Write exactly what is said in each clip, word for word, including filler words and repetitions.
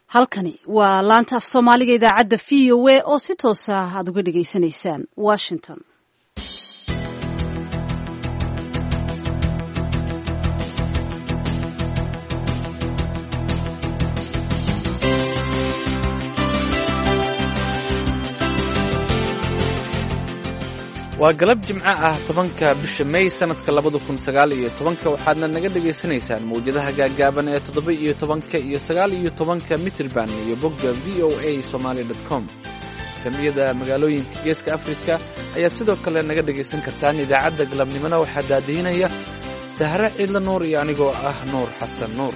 halkani waa laanta af soomaaliga idaacadda v o a oo si toosa aad uga dhegaysanaysaan Washington. waa galab jimco ah tobanka bisha May sanadka labada kun sagaal iyo tobanka waxaadna naga dhageysanaysaan mawjadaha gaagaaban ee toddoba iyo tobanka iyo sagaal iyo tobanka mitirban iyo bogga v o a somali dot com. Kamiyada magaalooyinka Geeska Afrika ayaad sidoo kale naga dhageysan kartaan idaacadda galabnimona waxaa daadiinaya Sahra Ciidla Nuur iyo anigoo ah Nuur Xasan Nuur.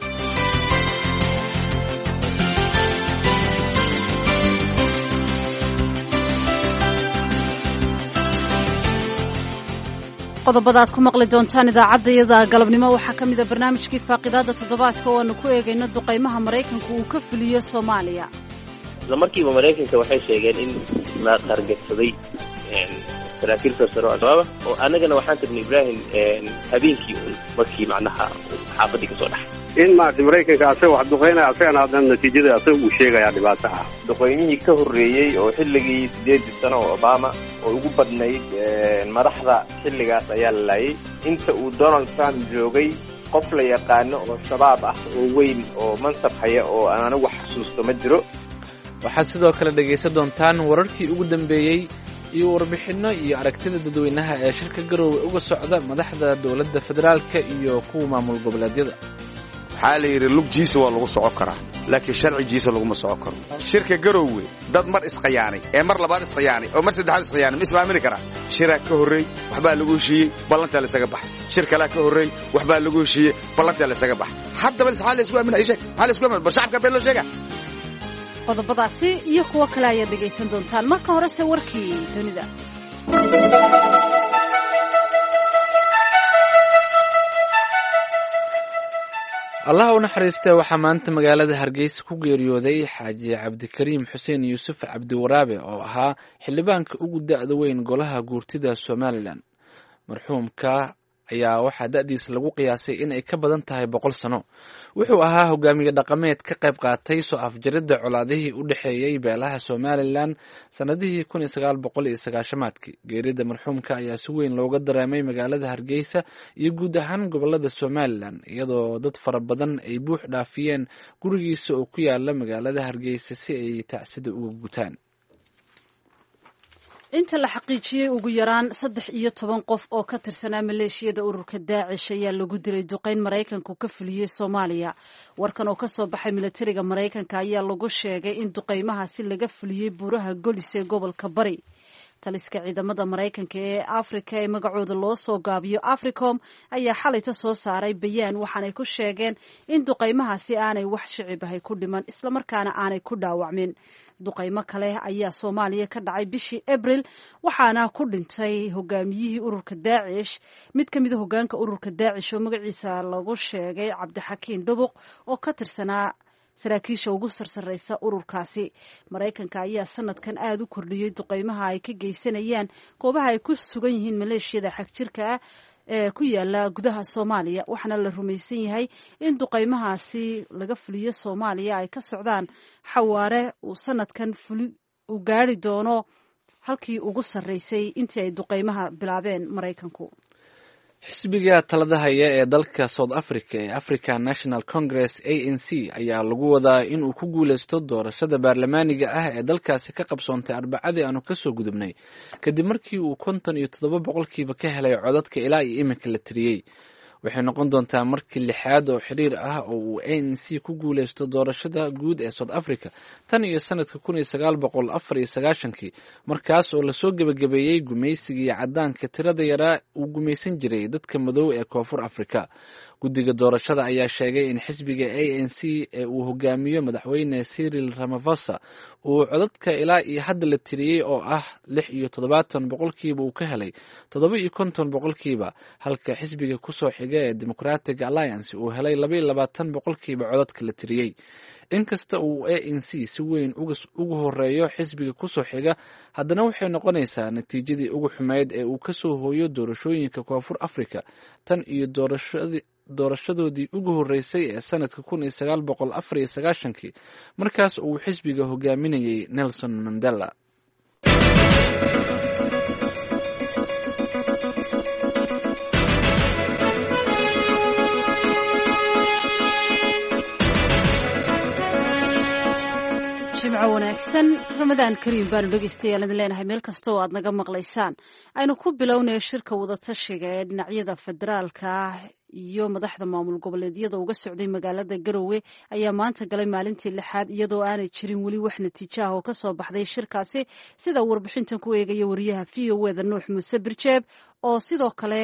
qodobada aad ku maqli doontaan idaacadayada galabnimo waxaa ka mid ah barnaamijkii faaqidaada toddobaadka oo aanu ku eegayno duqaymaha Mareykanku uu ka fuliyo Soomaaliya. isla markiiba Mareykanka waxay sheegeen in la qargagsaday saraakiil sare oo oo anagana waxaan tagnay Ibrahim habeenkii markii macnaha xaafadii ka soo dhaxay in maartay Mareykanka asaga wax duqeynaya asagana hadda natiijada asaga uu sheegaya dhibaato ah duqeymihii ka horreeyay oo xilligii sideed sano oo Obama oo ugu badnayd madaxda xilligaas ayaa la laayay inta uu Donald Trump joogay qof la yaqaan oo shabaab ah oo weyn oo mansab haya oo aan anigu xasuusto ma jiro. waxaad sidoo kale dhageysan doontaan wararkii ugu dambeeyay iyo warbixino iyo aragtida dadweynaha ee shirka Garowe uga socda madaxda dawladda federaalka iyo kuwa maamul goboleedyada. waxaa la yidhi lugjiisa waa lagu socon karaa laakiin sharcigiisa laguma socon karo. shirka Garowe dad mar isqiyaanay ee mar labaad isqiyaanay oo mar saddexaad isqiyaanay ma ismaamili karaa. shiraa ka horreey waxbaa lagu heshiiyey ballantaa la isaga baxay. shir kalaa ka horreey waxbaa lagu heshiiyey ballantaa la isaga baxay. haddaba maxaa la isku aaminay sheeg maxaa la isku aaminay bar shacabka been loo sheega. qodobadaasi iyo kuwa kale ayaad dhegaysan doontaan marka horese warkii dunida. allah u naxariistay waxaa maanta magaalada Hargeysa ku geeriyooday xaaji Cabdikariim Xuseen Yuusuf Cabdiwaraabe oo ahaa xildhibaanka ugu da'da weyn golaha guurtida Somaliland. marxuumka ayaa waxaa da'diisa lagu qiyaasay in ay ka badan tahay boqol sano. wuxuu ahaa hogaamiye dhaqameed ka qayb qaatay soo afjaridda colaadihii u dhexeeyay beelaha Somaliland sanadihii kun iyo sagaal boqol iyo sagaashamaadkii. geerida marxuumka ayaa si weyn looga dareemay magaalada Hargeysa iyo guud ahaan gobolada Somaliland iyadoo dad fara badan ay buux dhaafiyeen gurigiisa oo ku yaala magaalada Hargeysa si ay tacsida uga gutaan. inta la xaqiijiyay ugu yaraan saddex iyo toban qof oo ka tirsanaa maleeshiyada ururka Daacish ayaa lagu dilay duqeyn Mareykanku ka fuliyay Soomaaliya. warkan oo ka soo baxay militariga Mareykanka ayaa lagu sheegay in duqeymahaasi laga fuliyay buuraha Golis ee gobolka Bari. taliska ciidamada Mareykanka ee Afrika ee magacooda loo soo gaabiyo Africom ayaa xalayta soo saaray bayaan waxaanay ku sheegeen in duqeymahaasi aanay wax shicib ah ku dhiman isla markaana aanay ku dhaawacmin. duqeymo kale ayaa Soomaaliya ka dhacay bishii April waxaana ku dhintay hogaamiyihii ururka Daacish mid kamid ah hogaanka ururka Daacish oo magaciisa lagu sheegay Cabdixakiin Dhubuq oo ka tirsanaa saraakiisha ugu sarsareysa ururkaasi. Mareykanka ayaa sanadkan aad u kordhiyay duqeymaha ay ka geysanayaan goobaha ay ku sugan yihiin maleeshiyada xagjirka ah ee ku yaala gudaha Soomaaliya waxaana la rumaysan yahay in duqeymahaasi laga fuliyo Soomaaliya ay ka socdaan xawaare uu sanadkan fuli u gaari doono halkii ugu sareysay intii ay duqeymaha bilaabeen Mareykanku. xisbiga talada haya ee dalka South Africa ee African National Congress A N C ayaa lagu wadaa in uu ku guuleysto doorashada baarlamaaniga ah ee dalkaasi ka qabsoontay Arbacadii aanu ka soo gudubnay kadib markii uu konton iyo toddoba boqolkiiba ka helay codadka ilaa iyo iminka la tiriyay. waxay noqon doontaa markii lixaad oo xiriir ah oo uu A N C ku guuleysto doorashada guud ee South Africa tan iyo sanadka kun iyo sagaal boqol afar iyo sagaashankii markaas oo lasoo gebagabeeyey gumaysigii cadaanka tirada yaraa uu gumaysan jiray dadka madow ee Koonfur Afrika. guddiga doorashada ayaa sheegay in xisbiga A N C ee uu hogaamiyo madaxweyne Cyril Ramaphosa uu codadka ilaa iyo hadda la tiriyey oo ah lix iyo toddobaatan boqolkiiba uu ka helay toddoba iyo konton boqolkiiba halka xisbiga kusoo xiga ee Democratic Alliance uu helay laba iyo labaatan boqolkiiba codadka la tiriyey. inkasta uu A N C si weyn ugu horeeyo xisbiga kusoo xiga haddana waxay noqonaysaa natiijadii ugu xumeyd ee uu kasoo hooyo doorashooyinka Koonfur Afrika tan iyo doorashadii doorashadoodii ugu horreysay ee sanadka kun iyo sagaal boqol afar iyo sagaashankii markaas uu xisbiga hogaaminayay Nelson Mandela. jimco wanaagsan ramadaan kariim baanu dhegeystayaal idin leenahay meel kasta oo aad naga maqlaysaan aynu ku bilownayo shirka wadatashiga ee dhinacyada federaalka iyo madaxda maamul goboleedyada uga socday magaalada Garowe ayaa maanta galay maalintii lixaad iyadoo aanay jirin weli wax natiijo ah oo ka soo baxday shirkaasi sida warbixintan ku eegaya wariyaha V O A da Nuux Muuse Birjeeb oo sidoo kale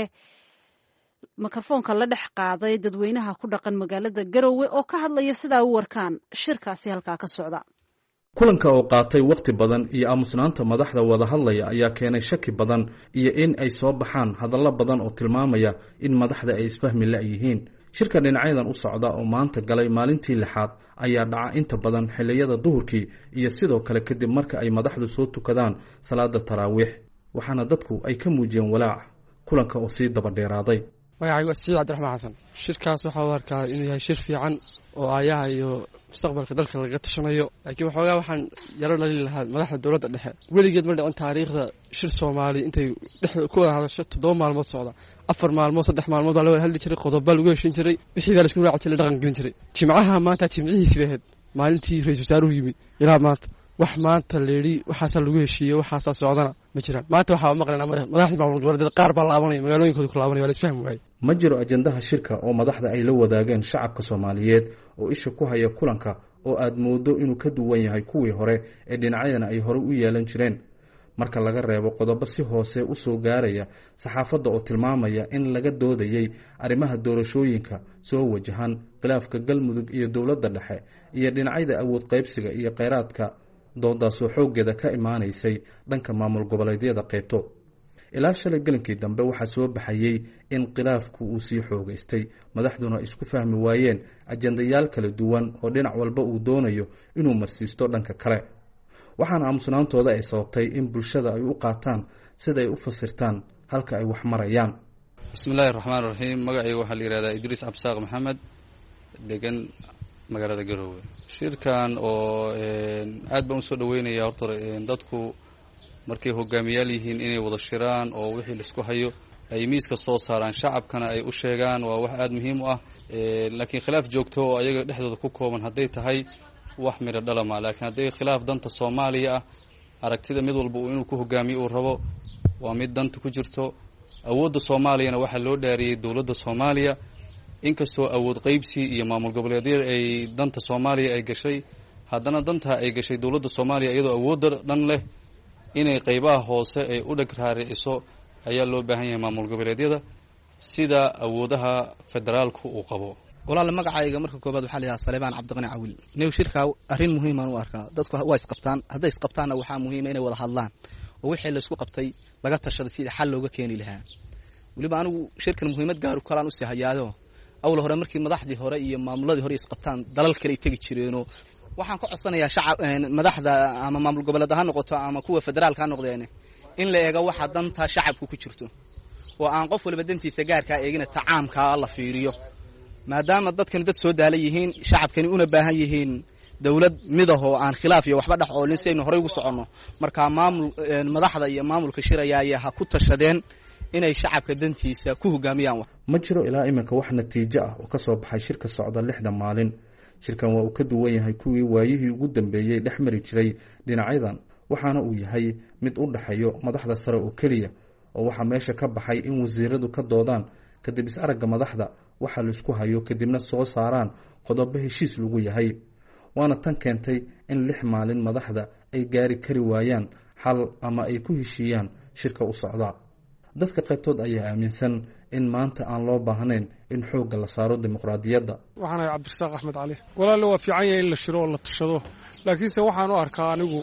mikrofoonka la dhex qaaday dadweynaha ku dhaqan magaalada Garowe oo ka hadlaya sida ay u warkaan shirkaasi halkaa ka socda. kulanka oo qaatay waqti badan iyo aamusnaanta madaxda wada hadlaya ayaa keenay shaki badan iyo in ay soo baxaan hadallo badan oo tilmaamaya in madaxda ay isfahmi la yihiin. shirka dhinacyadan u socda oo maanta galay maalintii lixaad ayaa dhaca inta badan xilliyada duhurkii iyo sidoo kale kadib marka ay madaxdu soo tukadaan salaada taraawiix, waxaana dadku ay ka muujiyeen walaac kulanka oo sii daba dheeraaday. magacaygu waa Siciid Cabdiraxmaan Xasan. shirkaas waxaa u arkaa inuu yahay shir fiican oo aayaha iyo mustaqbalka dalka laga tashanayo, laakiin waxoogaa waxaan yaro dhalin lahaa madaxda dowladda dhexe weligeed ma dhicin taariikhda shir Soomaali intay dhexda ku wada hadasho toddoba maalmood socda, afar maalmood saddex maalmood la wada hadli jiray, qodobo lagu heshin jiray, wixii la isku raaci jiray dhaqan gelin jiray. jimcaha maanta jimcihiisii bay ahayd maalintii ra'iisul wasaaruhu yimid ilaa maanta wax maanta leeri waxaas lagu heshiiyay waxaas socdana ma jiraan. maanta waxa maqlaynaa madaxda maamul goboleedyada qaar baa laabanaya magaalooyinkooda ku laabanaya, wala isfahmi waayay. ma jiro ajandaha shirka oo madaxda ay la wadaageen shacabka Soomaaliyeed oo isha ku haya kulanka oo aad moodo inuu ka duwan yahay kuwii hore ee dhinacyadana ay hore u yeelan jireen, marka laga reebo qodobo si hoose u soo gaaraya saxaafadda oo tilmaamaya in laga doodayay arrimaha doorashooyinka soo wajahan khilaafka Galmudug iyo dowladda dhexe iyo dhinacyada awood qaybsiga iyo kheyraadka doodaasoo xooggeeda ka imaanaysay dhanka maamul goboleedyada qaybto. ilaa shalay galinkii dambe waxaa soo baxayay in khilaafku uu sii xoogaystay, madaxduna isku fahmi waayeen ajandayaal kala duwan oo dhinac walba uu doonayo inuu marsiisto dhanka kale, waxaana aamusnaantooda ay sababtay in bulshada ay u qaataan sida ay u fasirtaan halka ay wax marayaan. bismillaahi raxmaani raxiim. magacayga waxaa la yidhahdaa Idriis Absaaq Maxamed, degan magaalada Garowe. shirkan oo aad baan usoo dhaweynaya horta dadku markay hogaamiyaal yihiin inay wada shiraan oo wixii la isku hayo ay miiska soo saaraan, shacabkana ay u sheegaan, waa wax aad muhiim u ah. laakiin khilaaf joogto oo ayaga dhexdooda ku kooban hadday tahay wax miro dhalama, laakiin hadday khilaaf danta Soomaaliya ah, aragtida mid walba uu inuu ku hogaamiyo uu rabo waa mid danta ku jirto. awoodda Soomaaliyana waxaa loo dhaariyay dowladda Soomaaliya, inkastoo awood qaybsi iyo maamul goboleedyada ay danta Soomaaliya ay gashay, haddana danta ay gashay dowladda Soomaaliya iyadoo awoodda dhan leh inay qaybaha hoose ay u dhag raariciso ayaa loo baahan yahay maamul goboleedyada sida awoodaha federaalku uu qabo. walaal magacayga marka koobaad waxaa la yiraahdaa Saleebaan Cabdiqani Cawil. neew shirka arrin muhiim ah u arkaa, dadku waa isqabtaan, hadday isqabtaanna waxaa muhiim ah inay wada hadlaan oo wixii la isku qabtay laga tashado sidii xal looga keeni lahaa. waliba anigu shirkan muhiimad gaar u kalaan u sii hayaado awal hore markii madaxdii hore iyo maamuladii hore isqabtaan dalal kale ay tagi jireen. waxaan ka codsanayaa shacab madaxda ama maamul goboleedka ha noqoto ama kuwa federaalka ha noqdeen in la eego waxa danta shacabku ku jirto oo aan qof walba dantiisa gaarka eegina tacaamka la fiiriyo, maadaama dadkan dad soo daalay yihiin, shacabkani una baahan yihiin dawlad midaho aan khilaaf iyo waxba dhaxoolin si aynu hore ugu soconno. marka maamul madaxda iyo maamulka shiraya ha ku tashadeen inay shacabka dantiisa ku hogaamiyaan. ma jiro ilaa iminka wax natiijo ah oo ka soo baxay shirka socda lixda maalin. shirkan waa uu ka duwan yahay kuwii waayihii ugu dambeeyey dhex mari jiray dhinacyadan, waxaana uu yahay mid u dhaxeeyo madaxda sare oo keliya, oo waxaa meesha ka baxay in wasiiradu ka doodaan kadib is-aragga madaxda waxa la isku hayo kadibna soo saaraan qodobo heshiis lagu yahay, waana tan keentay in lix maalin madaxda ay gaari kari waayaan xal ama ay ku heshiiyaan shirka u socda. dadka qaybtood ayaa aaminsan in maanta aan loo baahnayn in xoogga la saaro dimuqraadiyadda. waxaan ahay Cabdirasaaq Axmed Cali. walaalle waa fiican yahay in la shiro oo la tashado, laakiinse waxaan u arkaa anigu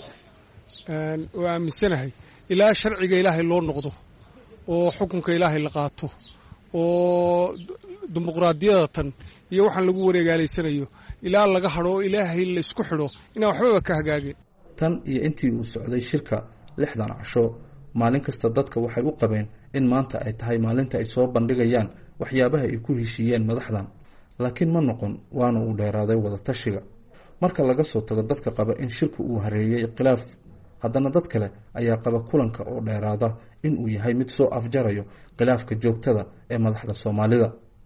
oo aaminsanahay ilaa sharciga ilaahay loo noqdo oo xukunka ilaahay la qaato oo dimuqraadiyada tan iyo waxaan lagu wareegaalaysanayo ilaa laga hadho oo ilaahay la isku xidho inaan waxbaba ka hagaagin. tan iyo intii uu socday shirka lixdan casho maalin kasta dadka waxay u qabeen in maanta ay tahay maalinta ay soo bandhigayaan waxyaabaha ay ku heshiiyeen madaxdan laakiin ma noqon waana uu dheeraaday wadatashiga. marka laga soo tago dadka qaba in shirku uu hareeyay khilaaf, haddana dad kale ayaa qaba kulanka oo dheeraada in uu yahay mid soo afjarayo khilaafka joogtada ee madaxda Soomaalida.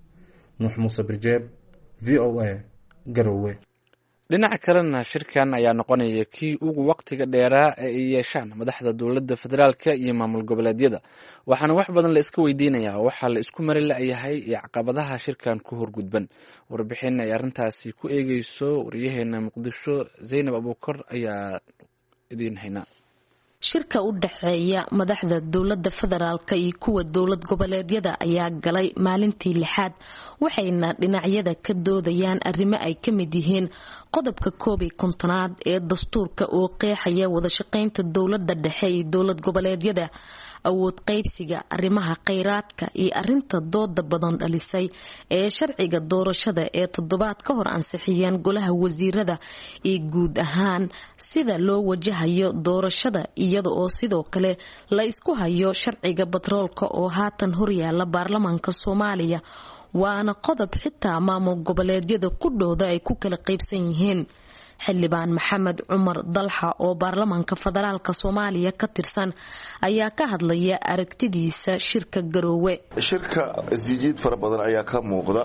Nuux Muuse Birjeeb, V O A, Garowe. dhinaca kalena shirkan ayaa noqonaya kii ugu waqtiga dheeraa ee ay yeeshaan madaxda dowladda federaalka iyo maamul goboleedyada, waxaana wax badan la iska weydiinayaa waxaa la isku mari la-yahay iyo caqabadaha shirkan ku horgudban. warbixin ay arrintaasi ku eegeyso wariyaheena Muqdisho Zaynab Abuukar ayaa idiin haynaa. shirka u dhaxeeya madaxda dowladda federaalka iyo kuwa dowlad goboleedyada ayaa galay maalintii lixaad, waxayna dhinacyada ka doodayaan arrimo ay ka mid yihiin qodobka koob iyo kontonaad ee dastuurka oo qeexaya wada shaqaynta dowladda dhexe iyo dowlad goboleedyada, awood qaybsiga, arrimaha kheyraadka iyo arinta dooda badan dhalisay ee sharciga doorashada ee toddobaad ka hor ansixiyeen golaha wasiirada iyo guud ahaan sida loo wajahayo doorashada, iyada oo sidoo kale la isku hayo sharciga batroolka oo haatan horyaala baarlamaanka Soomaaliya, waana qodob xitaa maamul goboleedyada ku dhowda ay ku kala qaybsan yihiin. xildhibaan Maxamed Cumar Dalxa oo baarlamaanka federaalka Soomaaliya ka tirsan ayaa ka hadlaya aragtidiisa shirka Garowe. shirka isjiid fara badan ayaa ka muuqda,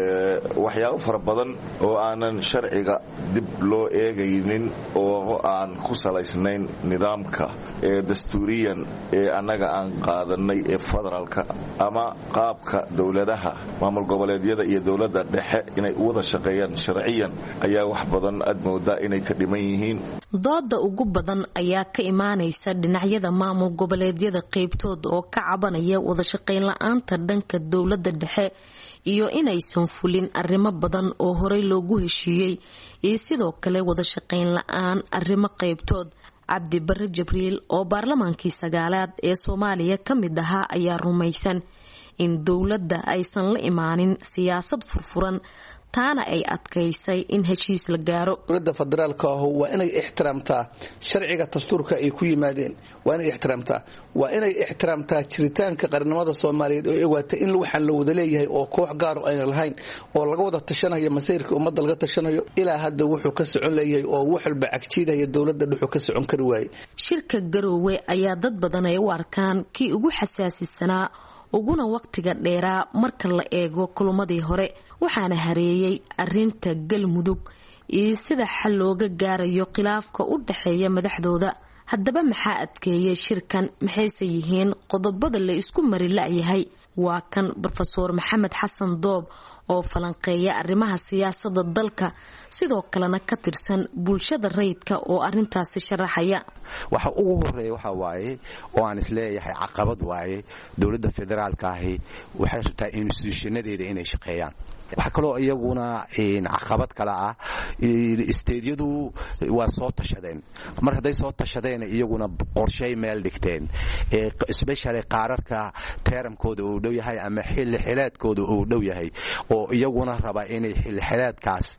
waxyaabo fara badan oo aanan sharciga dib loo eegaynin oo aan ku salaysnayn nidaamka ee dastuuriyan ee annaga aan qaadanay ee federaalka ama qaabka dowladaha maamul goboleedyada iyo dowladda dhexe inay u wada shaqeeyaan sharciyan ayaa wax badan admo inay ka dhiman yihiin. dooda ugu badan ayaa ka imaanaysa dhinacyada maamul goboleedyada qaybtood oo ka cabanaya wada shaqayn la-aanta dhanka dowladda dhexe iyo inaysan fulin arrimo badan oo horey loogu heshiiyey, iyo sidoo kale wada shaqayn la-aan arrimo qaybtood. Cabdi Barre Jibriil oo baarlamaankii sagaalaad ee Soomaaliya ka mid ahaa ayaa rumaysan in dowladda aysan la imaanin siyaasad furfuran, taana ay adkaysay in heshiis la gaaro. dowladda federaalka ah waa inay ixtiraamtaa sharciga dastuurka ay ku yimaadeen, waa inay ixtiraamtaa waa inay ixtiraamtaa jiritaanka qarnimada Soomaaliyeed oo eegaata in waxaan la wada leeyahay oo koox gaar ah aan lahayn oo laga wada tashanayo masiirka ummadda laga tashanayo. ilaa hadda wuxuu ka socon leeyahay oo wax walba cagjiidaya dowladda dhuxu ka socon kari waayay. shirka Garowe ayaa dad badan ay u arkaan kii ugu xasaasisanaa uguna waqtiga dheeraa marka la eego kulumadii hore, waxaana hareeyay arinta Galmudug iyo sida xal looga gaarayo khilaafka u dhaxeeya madaxdooda. haddaba maxaa adkeeyay shirkan, maxayse yihiin qodobada la isku mari la-yahay? waa kan Professor Maxamed Xasan Doob oo falanqeeya arrimaha siyaasadda dalka, sidoo kalena ka tirsan bulshada rayidka oo arintaasi sharaxaya. waxa ugu horeeya waxa waaye oo aan isleeyahay caqabad waaye dowladda federaalka ahi waxay rabtaa institutionadeeda inay shaqeeyaan. waxa kaloo iyaguna caqabad kale ah isteedyadu waa soo tashadeen, mar hadday soo tashadeen iyaguna qorshay meel dhigteen, especially qaararka teeramkooda uu dhow yahay ama xilli xileedkooda uu dhow yahay oo iyaguna raba inay xilli xileedkaas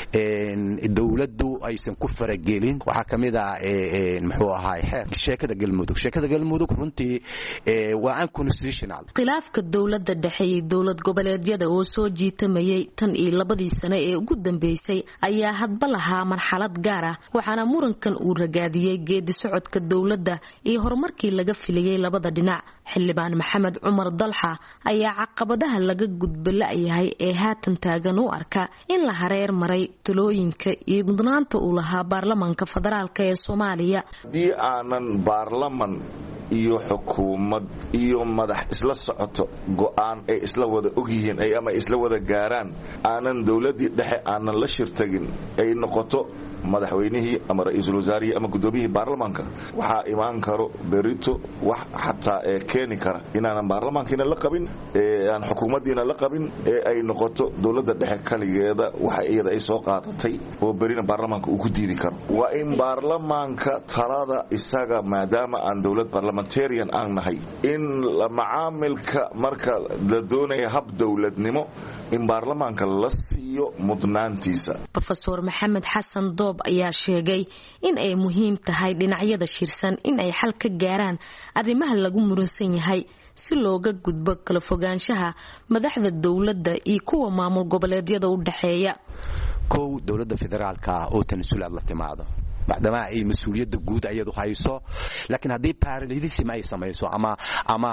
dowladdu aysan ku faragelin. waxaa ka mid ah muxuu ahaay xeer sheekada galmudug sheekada galmudug runtii waa unconstitutional. khilaafka dowladda dhexe iyo dowlad goboleedyada oo soo jiitamayay tan iyo labadii sano ee ugu dambeysay ayaa hadba lahaa marxalad gaar ah, waxaana murankan uu ragaadiyey geedi socodka dowladda iyo horumarkii laga filayay labada dhinac. xildhibaan Maxamed Cumar Dalxa ayaa caqabadaha laga gudba la-yahay ee haatan taagan u arka in la hareer maray talooyinka iyo mudnaanta uu lahaa baarlamaanka federaalka ee Soomaaliya. haddii aanan baarlaman iyo xukuumad iyo madax isla socoto go'aan ay isla wada ogyihiin ay ama isla wada gaaraan, aanan dowladii dhexe aanan la shirtagin ay noqoto madaxweynihii ama ra'iisul wasaarihii ama gudoomiyihii baarlamaanka, waxaa imaan karo berito wax xataa ee keeni kara inaanan baarlamaankiina la qabin, aan xukuumaddiina la qabin, ee ay noqoto dowladda dhexe kaligeeda waxa iyada ay soo qaadatay oo berina baarlamaanka uu ku diidi karo. waa in baarlamaanka talada isaga, maadaama aan dowlad parliamentarian aan nahay, in macaamilka marka la doonaya hab dowladnimo in baarlamaanka la siiyo mudnaantiisa. Professor Maxamed Xasan Doob ayaa sheegay in ay muhiim tahay dhinacyada shirsan in ay xal ka gaaraan arrimaha lagu muransan yahay si looga gudbo kala fogaanshaha madaxda dowladda iyo kuwa maamul goboleedyada u dhaxeeya. kow dowladda federaalka oo tanasulaad la timaado maadaama ay mas'uuliyadda guud ayadu hayso laakiin haddii parallelism ay samayso ama ama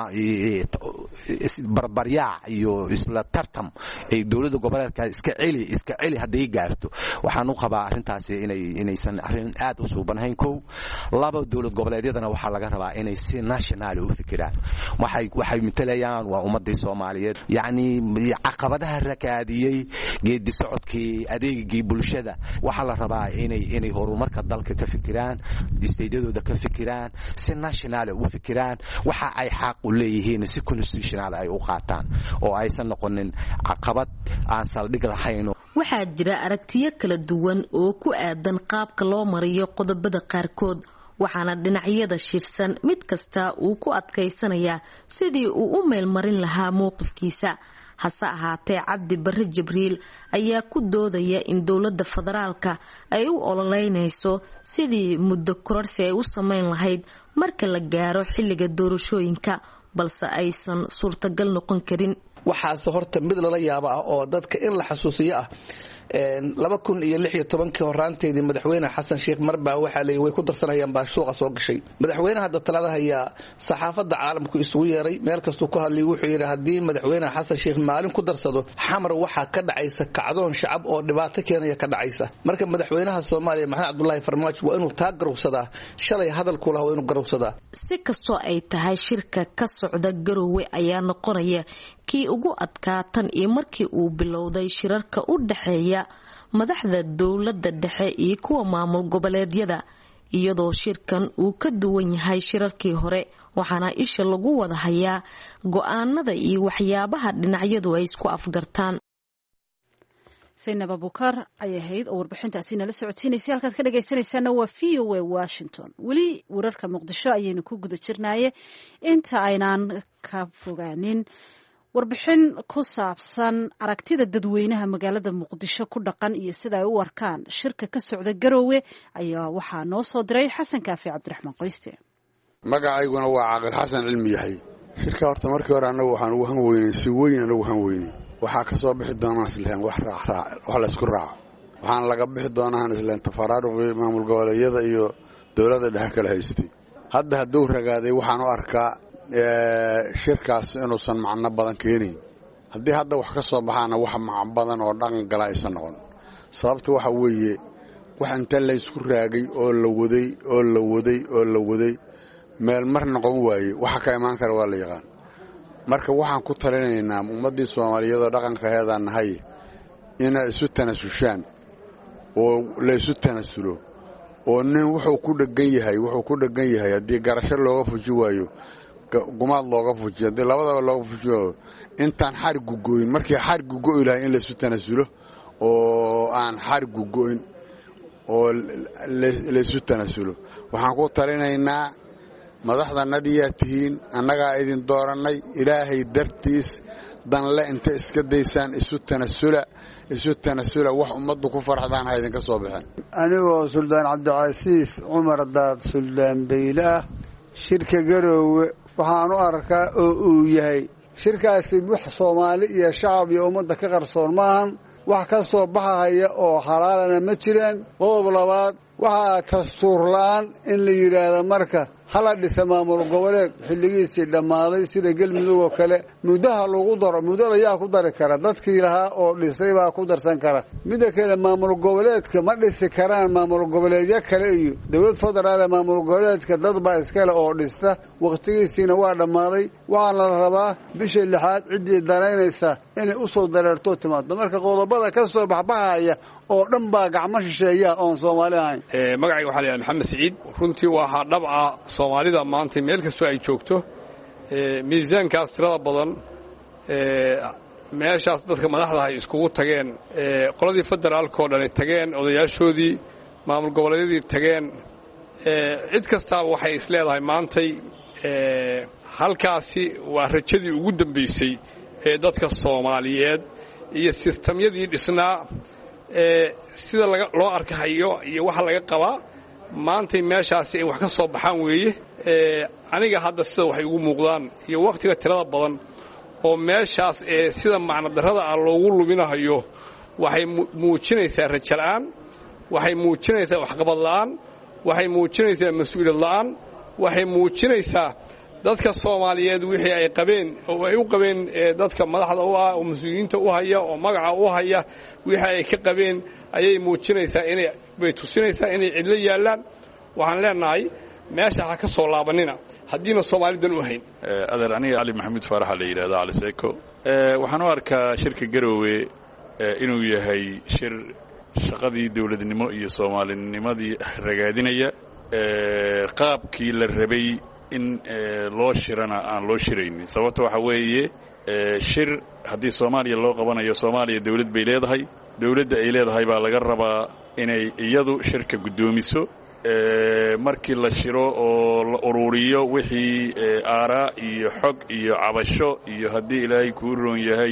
barbaryaac iyo isla tartam ay dowladda goboleedka iska celi iska celi haddii gaarto waxaan u qabaa arrintaasi inay inaysan arrin aad u suubanayn kow laba dowlad goboleedyadana waxaa laga rabaa inay si national u fikiraan waxay waxay matalayaan waa ummadii Soomaaliyeed yacni caqabadaha rakaadiyay geedi socodkii adeegii bulshada waxaa la rabaa inay inay horumarka ka fikiraan isteedadooda ka fikiraan si national u fikiraan waxa ay xaq u leeyihiin si constitutional ay u qaataan oo aysan noqonin caqabad aan saldhig lahayn. waxaa jira aragtiyo kala duwan oo ku aadan qaabka loo mariyo qodobada qaarkood waxaana dhinacyada shirsan mid kasta uu ku adkaysanaya sidii uu u meel marin lahaa mowqifkiisa. hase ahaatee Cabdi Barre Jibriil ayaa ku doodaya in dowladda federaalka ay u ololeynayso sidii muddo kororsi ay u sameyn lahayd marka la gaaro xilliga doorashooyinka balse aysan suurtagal noqon karin. waxaas horta mid lala yaabo ah oo dadka in la xasuusiyo ah laba kun iyo lix iyo tobankii horaanteedii madaxweyne xasan sheekh marba waxa leeyahay way ku darsanayaan baa suuqa soo gashay. madaxweynaha hadda talada haya saxaafadda caalamku isugu yeeray meel kastuu ku hadlay wuxuu yiri hadii madaxweyne xasan sheekh maalin ku darsado xamar waxa ka dhacaysa kacdoon shacab oo dhibaato keenaya ka dhacaysa. marka madaxweynaha Soomaaliya Maxamed Cabdullaahi Farmaajo waa inuu taageersadaa shalay hadalku lahaa waa inuu garowsadaa. si kastoo ay tahay shirka ka socda Garowe ayaa noqonaya kii ugu adkaatan iyo markii uu bilowday shirarka u dhaxeeya madaxda dowladda dhexe iyo kuwa maamul goboleedyada iyadoo shirkan uu ka duwan yahay shirarkii hore waxaana isha lagu wada hayaa go'aanada iyo waxyaabaha dhinacyadu ay isku afgartaan. Saynab Abukar ayay ahayd oo warbixintaasi nala socotiinaysay halkaad ka dhagaysanaysaana waa V O A Washington. weli wararka Muqdisho ayaynu ku guda jirnaaye inta aynaan ka fogaanin warbixin ku saabsan aragtida dadweynaha magaalada Muqdisho ku dhaqan iyo sida ay u arkaan shirka ka socda Garowe ayaa waxaa noo soo diray Xasan Kaafi Cabdiraxmaan Qoyste. magacayguna waa Caaqil Xasan Cilmi yahay. shirka horta markii hore anagu waxaan ugu han weynay si weyn anagu han weynay waxaa ka soo bixi doona islaan wax raac raac wax la isku raac waxaan laga bixi doonaa islaan tafaraaruqi maamul goboleedyada iyo dawladda dhexe kala haystay. hadda hadduu ragaaday waxaan u arkaa shirkaas inuusan macno badan keenin haddii hadda wax ka soo baxaana wax macno badan oo dhaqan gala aysan noqon. sababtu waxa weeye wax inta la isku raagay oo la waday oo la waday oo la waday meel mar noqon waaye waxa ka imaan kara waa la yaqaan. marka waxaan ku talinaynaa ummadii Soomaaliyeed oo dhaqankeeda nahay inay isu tanasushaan oo la isu tanasulo oo nin wuxuu ku dhagan yahay wuxuu ku dhagan yahay haddii garasho looga fuji waayo gumaad looga fujiyo haddii labadaba looga fujiyo intaan xarigu go'in markii xarigu go'i lahay in la isu tanasulo oo aan xarigu go'in oo la isu tanasulo. waxaan ku talinaynaa madaxdanadiyaa tihiin annagaa idin doorannay ilaahay dartiis danle inta iska daysaan isu tanasula isu tanasula wax ummaddu ku farxdaan ha idinka soo baxeen. anigoo Suldaan Cabdicasiis Cumar Daad Suldaan Beylaah shirka Garowe waxaan u arkaa oo uu yahay shirkaasi wax Soomaali iyo shacab iyo ummadda ka qarsoon maahan wax ka soo baxaya oo xalaalana ma jiraan. qodob labaad waxa dastuur la'aan in la yiraahdo marka hala dhisa maamul goboleed xilligiisii dhammaaday sida galmudug oo kale mudaha lagu daro mudada yaa ku dari kara dadkii lahaa oo dhisay baa ku darsan kara. midda kale maamul goboleedka ma dhisi karaan maamul goboleedyo kale iyo dowlad federaal maamul goboleedka dad baa iskale oo dhista waqtigiisina waa dhammaaday waxaana la rabaa bisha lixaad cidii daraynaysa inay u soo dareerto timaado. marka qodobada ka soo baxbaxaya oo dhan baa gacmo shisheeya oo Soomaali ahayn. ee magacayga waxa la yiraahdaa Maxamed Saciid runtii waa dhabca Soomaalida maanta meel kasta ay joogto ee miisaankaas tirada badan ee meeshaas dadka madaxda ay iskugu tageen ee qoladii federaalka oo dhan ay tageen odayaashoodii maamul goboleedyadii tageen ee cid kasta waxay isleedahay maantay ee halkaasi waa rajadii ugu dambeysay ee dadka Soomaaliyeed iyo sistamyadii dhisnaa ee sida laga loo arkayo iyo waxa laga qabaa maantay meeshaasi ay wax ka soo baxaan weeye aniga hadda sida waxay ugu muuqdaan iyo wakhtiga tirada badan oo meeshaas ee sida macno darrada ah loogu luminahayo waxay muujinaysaa rajo la'aan waxay muujinaysaa waxqabad la'aan waxay muujinaysaa mas-uuliyad la'aan waxay muujinaysaa dadka Soomaaliyeed wixii ay qabeen oo ay u qabeen dadka madaxda u ah oo mas'uuliyiinta u haya oo magaca u haya wixii ay ka qabeen ayay muujinaysaa inay bay tusinaysaa inay cidla yaalaan waxaan leenahay meesha ha ka soo laabanina haddiina Soomaalidan u hayn adeer aniga Ali Maxamed Faarax la yiraahdo Ali Seeko waxaan u arkaa shirka Garowe inuu yahay shir shaqadii dawladnimo iyo Soomaalinimadii ragaadinaya qaabkii la rabay in loo shirana aan loo shiraynin sababta waxa weeye shir haddii Soomaaliya loo qabanayo Soomaaliya dawlad bay leedahay dawladda ay leedahay baa laga rabaa inay iyadu shirka gudoomiso markii la shiro oo la ururiyo wixii aaraa iyo xog iyo cabasho iyo haddii ilaahay kuu roon yahay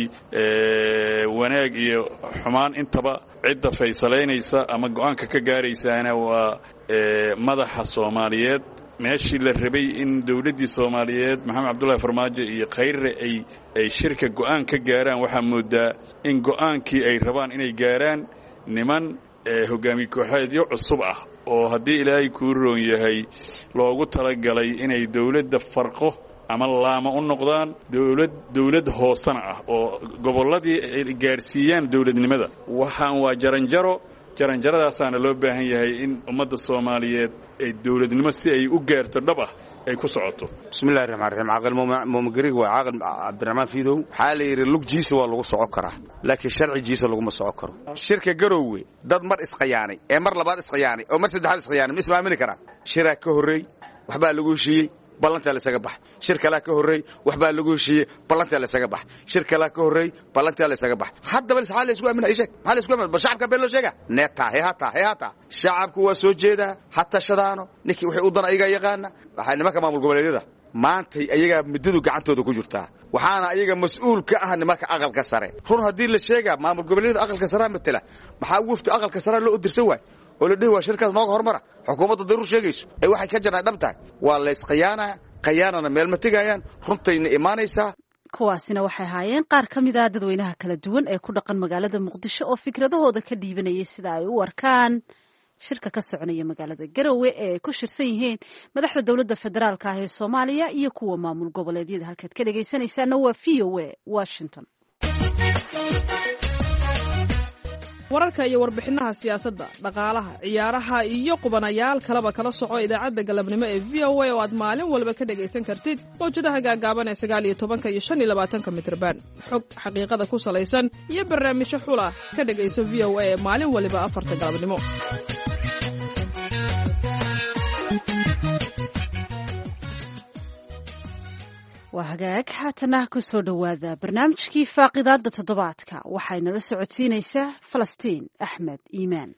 wanaag iyo xumaan intaba cidda faysalaynaysa ama go'aanka ka gaaraysaana waa madaxa Soomaaliyeed meeshii la rabay in dawladdii Soomaaliyeed Maxamed Cabdullaahi Farmaajo iyo Khayre ay ay shirka go'aan ka gaaraan waxa moodaa in go'aankii ay rabaan inay gaaraan niman hogaamiye kooxeedyo cusub ah oo haddii ilaahay kuu roon yahay loogu talagalay inay dawladda farqo ama laama u noqdaan dawlad dawlad hoosana ah oo gobolladii ay gaarsiiyaan dawladnimada waxaan waa jaranjaro jaranjaradaasana loo baahan yahay in ummadda Soomaaliyeed ay dawladnimo si ay u gaarto dhab ah ay ku socoto bismillaahir rahmaanir rahiim aqal muumagariig waa aqal Cabdiraxmaan Fiidow xaal yiri lugjiisa waa lagu socon karaa laakiin sharcigiisa lagu ma socon karo shirka Garowe dad mar isqiyaanay ee mar labaad isqiyaanay oo mar saddexaad isqiyaanay ma ismaamini karaan shira ka horeey waxba lagu heshiiyay balanta la isaga bax shir kale ka horeey waxba lagu heshiiyay balanta la isaga bax shir kale ka horeey balanta la isaga bax hadda bal xal isku aamin ayshak xal isku aamin shacabka been loo sheega neeta heeta heeta shacabku waa soo jeeda hatta shadaano niki wixii u dan ayaga yaqaana waxa nimanka maamul goboleedyada maantay ayaga midadu gacantooda ku jirtaa waxaana ayaga mas'uul ka ah nimanka aqalka sare run hadii la sheega maamul goboleedyada aqalka sare matala maxaa wufti aqalka sare loo dirsan waay oo la dhigay shirkaas nooga hormara xukuumadda daruur sheegayso ay waxay ka jirnaa dhabta waa la isqiyaana qiyaanana meel ma tagayaan runtayna iimaanaysa kuwaasina waxay haayeen qaar ka mid ah dadweynaha kala duwan ee ku dhaqan magaalada Muqdisho oo fikradahooda ka dhiibanayay sida ay u arkaan shirka ka soconaya magaalada Garowe ee ku shirsan yihiin madaxda dawladda federaalka ah ee Soomaaliya iyo kuwa maamul goboleedyada halka ka dhageysanaysaana waa V O A Washington wararka iyo warbixinaha siyaasadda dhaqaalaha ciyaaraha iyo qubanayaal kaleba kala soco idaacadda galabnimo ee V O A oo aad maalin walba ka dhagaysan kartid mawjadaha gaagaaban ee sagaal iyo tobanka iyo shan iyo labaatanka mitirban xog xaqiiqada ku salaysan iyo barnaamijyo xula ka dhagayso V O A ee maalin waliba afarta galabnimo waa hagaag haatana ku soo dhowaada barnaamijkii faaqidaadda toddobaadka waxayna la socodsiinaysaa Falastiin Axmed Iimaan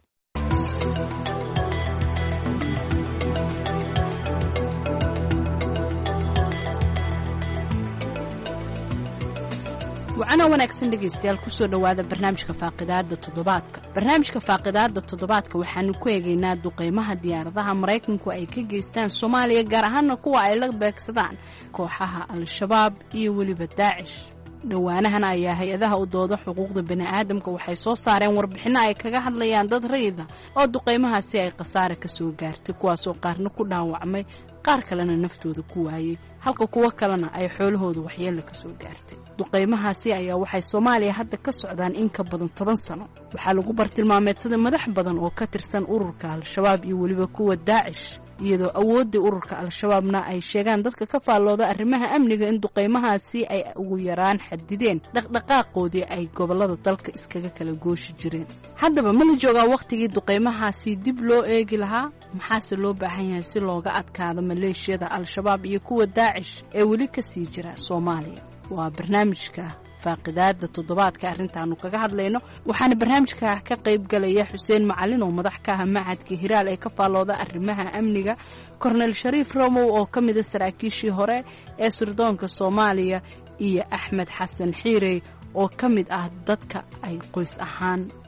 wacana wanaagsan dhegaystayaal ku soo dhowaada barnaamijka faaqidaadda toddobaadka barnaamijka faaqidaadda toddobaadka waxaanu ku eegaynaa duqeymaha diyaaradaha Mareykanku ay ka geystaan Soomaaliya gaar ahaan kuwa ay la beegsadaan kooxaha Al-Shabaab iyo waliba Daacish dhawaanahan ayaa hay-adaha u dooda xuquuqda bani'aadamka waxay soo saareen warbixino ay kaga hadlayaan dad rayid ah oo duqeymahaasi ay khasaare ka soo gaartay kuwaasoo qaarna ku dhaawacmay qaar kalena naftooda ku waayay halka kuwa kalena ay xoolahooda waxyeello ka soo gaartay duqeymahaasi ayaa waxay Soomaaliya hadda ka socdaan in ka badan toban sano waxaa lagu bartilmaameedsaday madax badan oo ka tirsan ururka Al-Shabaab iyo waliba kuwa Daacish iyadoo awoodda ururka Al-Shabaabna ay sheegaan dadka ka faallooda arrimaha amniga in duqeymahaasi ay ugu yaraan xadideen dhaqdhaqaaqoodii ay gobolada dalka iskaga kala gooshi jireen haddaba ma la joogaa waqtigii duqeymahaasi dib loo eegi lahaa maxaase loo baahan yahay si looga adkaado maleeshiyada Al-Shabaab iyo kuwa Daacish ee weli ka sii jira Soomaaliya waa barnaamijka faaqidaadda toddobaadka arrintaanu kaga hadlayno waxaana barnaamijka ka qayb galaya Xuseen Macalin oo madax ka ah Macadka Hiraal ee ka faallooda arrimaha amniga Cornel Shariif Romow oo ka mid ah saraakiishii hore ee sirdoonka Soomaaliya iyo Axmed Xasan Xiire oo ka mid ah dadka ay qoys ahaan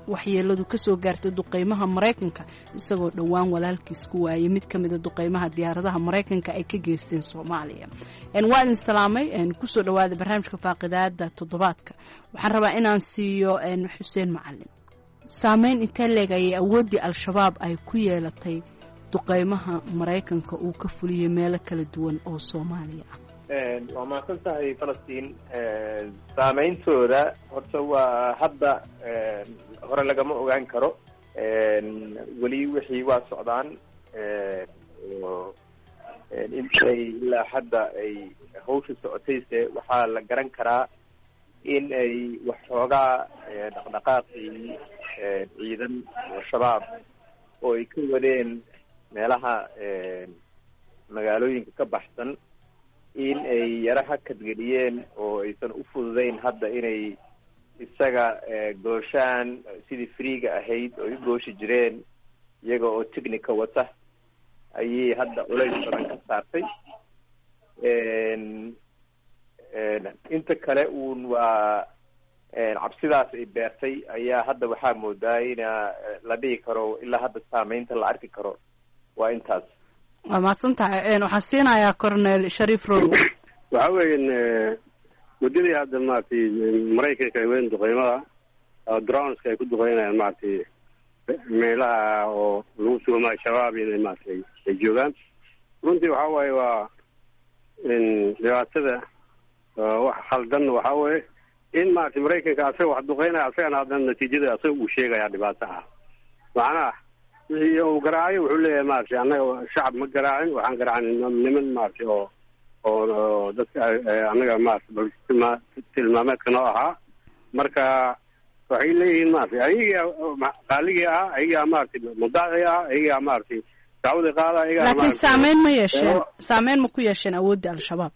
waxyeeladu kasoo gaartay duqeymaha maraykanka isagoo dhowaan walaalkiis ku waayay mid ka mida duqeymaha diyaaradaha maraykanka ay ka geysteen soomaaliya. waa idin salaamay kusoo dhawaada barnaamijka faaqidaada toddobaadka. waxaan rabaa inaan siiyo xuseen macalin, saameyn intee leeg ayay awooddii al-shabaab ay ku yeelatay duqeymaha maraykanka uu ka fuliyey meelo kala duwan oo soomaaliya ah? waa mahadsan tahay falastiin. saameyntooda horta waa hadda hore lagama ogaan karo, weli wixii waa socdaan intay ilaa hadda ay hawsha socotayse waxaa la garan karaa in ay waxxoogaa dhaqdhaqaaqii ciidan oo shabaab oo ay ka wadeen meelaha magaalooyinka ka baxsan in ay yara hakadgeliyeen oo aysan u fududeyn hadda inay isaga gooshaan sidii freega ahayd oo u gooshi jireen iyaga oo technica wata ayay hadda culays badan ka saartay. inta kale uun waa cabsidaas ay beertay ayaa hadda waxaa moodaa ina la dhihi karo ilaa hadda saameynta la arki karo waa intaas. waa mahadsan tahay. waxaan siinayaa cornel shariif row. waxa weeye muddadii hadda maaragtay maraykanka ay wadeen duqeymada droneska ay ku duqeynayaan maaragtay meelaha oo lagu sugamaayo shabaab inay maaragtay ay joogaan. runtii waxa waaye waa dhibaatada wax khaldan waxa weeye in maaragtay maraykanka asaga wax duqeynaya asagana haddana natiijada asaga uu sheegaya dhibaato ah. macnaha wixii uu garaacayo wuxuu leeyahay maaragtay annaga shacab ma garaacin, waxaan garaacin niman maaragtay oo oo dadka annaga maaragtay tilmaameedka noo ahaa. marka waxay leeyihiin maaragtay ayagaa qaaligii ah, ayagaa maaragtay mudaaci ah, ayagaa maaragtay dacwada qaada, ayagaa laakiin saameyn ma yeesheen saameyn ma ku yeesheen awoodda al-shabaab?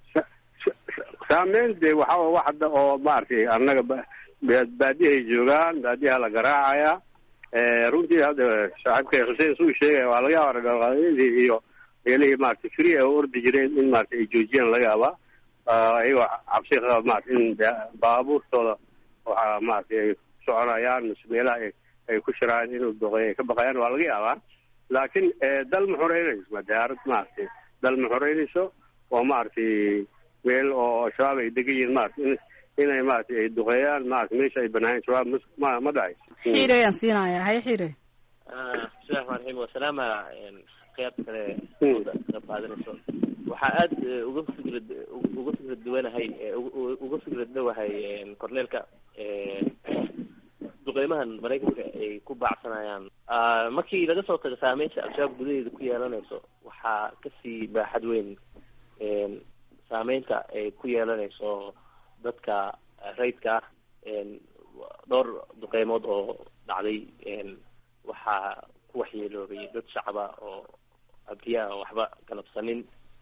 saameyn dee waxa wax hadda oo maaragtay annaga baadiyahay joogaan, baadiyaha la garaacaya. runtii hadda saaxiibkay xuseen suu sheegaya waa laga yaaba dhaqaaqyadii iyo meelihii maaragtay free ay ordi jireen in maaragtay ay joojiyaan laga yaabaa ayagoo cabsi qaba maaragtay in baabuurtooda waxaa maaragtay ay soconayaan mise meelaha ay ku shiraan inuu duqeey ay ka baqayaan waa laga yaabaa. laakiin dal ma xoreynayso ma diyaarad maaragtay dal ma xoreynayso oo maaragtay meel oo shabaab ay degan yihiin maaragtay inay maaragtay ay duqeeyaan maaragtay meesha ay banaayeen shabaab ma ma dhacayso. xiire ayaan siinayaa. hay xiire. bismillahi raxmaan raxiim. wasalaama qeyb kale qayb qaadanayso. waxaa aada uga fikrad uga fikrad duwanahay uga fikrad dhawahay corneelka duqeymahan maraykanka ay ku baacsanayaan. markii laga soo tago saameynta al-shabaab gudaheeda ku yeelanayso waxaa kasii baaxad weyn saameynta ay ku yeelanayso dadka rayidka ah. dhowr duqeymood oo dhacday waxaa ku waxyeeloobay dad shacaba oo abdiyaa oo waxba galabsanin.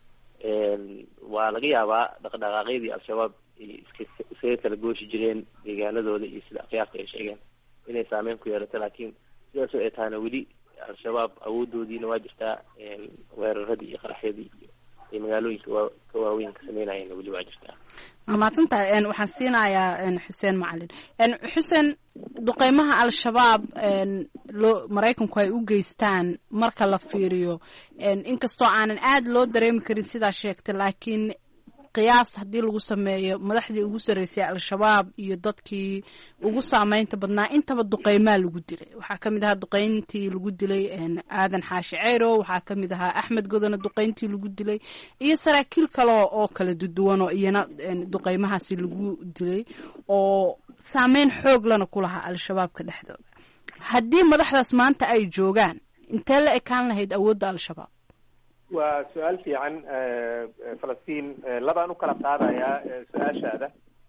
waa laga yaabaa dhaqdhaqaaqyadii al-shabaab iska isaga kala gooshi jireen deegaanadooda iyo sida akhyaarta ay sheegeen inay saameyn ku yeelato, laakiin sidaasoo ay tahana weli al-shabaab awoodoodiina waa jirtaa. weeraradii iyo qaraxyadii iyo magaalooyinka waa ka waaweyn ka sameynayeen weli waa jirtaa. waa mahadsan tahay. waxaan siinayaa xuseen macalin. xuseen, duqeymaha al-shabaab loo maraykanku ay u geystaan marka la fiiriyo inkastoo aanan aada loo dareemi karin sidaa sheegtay, laakiin qiyaas haddii lagu sameeyo madaxdii ugu sarreysay al-shabaab iyo dadkii ugu saameynta badnaa intaba duqeymaa lagu dilay. waxaa ka mid ahaa duqeyntii lagu dilay aadan xaashi ceyro, waxaa ka mid ahaa axmed godona duqeyntii lagu dilay iyo saraakiil kale oo kala duduwan oo iyana duqeymahaasi lagu dilay oo saameyn xoog lana ku lahaa al-shabaabka dhexdooda. haddii madaxdaas maanta ay joogaan intee la ekaan lahayd awoodda al-shabaab? waa su-aal fiican falastiin. labaan u kala qaadayaa su-aashaada.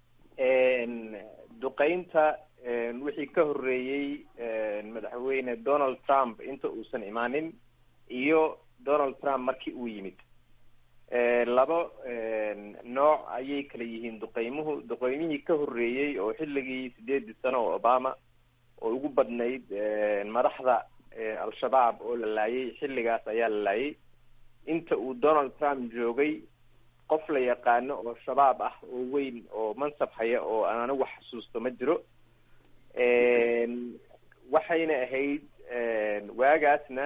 duqeynta wixii ka horreeyey madaxweyne donald trump inta uusan imaanin iyo donald trump markii uu yimid laba nooc ayay kala yihiin duqeymuhu. duqeymihii ka horreeyey oo xilligii sideedii sano oo obama oo ugu badnayd madaxda al-shabaab oo la laayay xilligaas ayaa la laayay. inta uu donald trump joogay qof la yaqaano oo shabaab ah oo weyn oo mansab haya oo aan anigu xasuusto ma jiro. waxayna ahayd waagaasna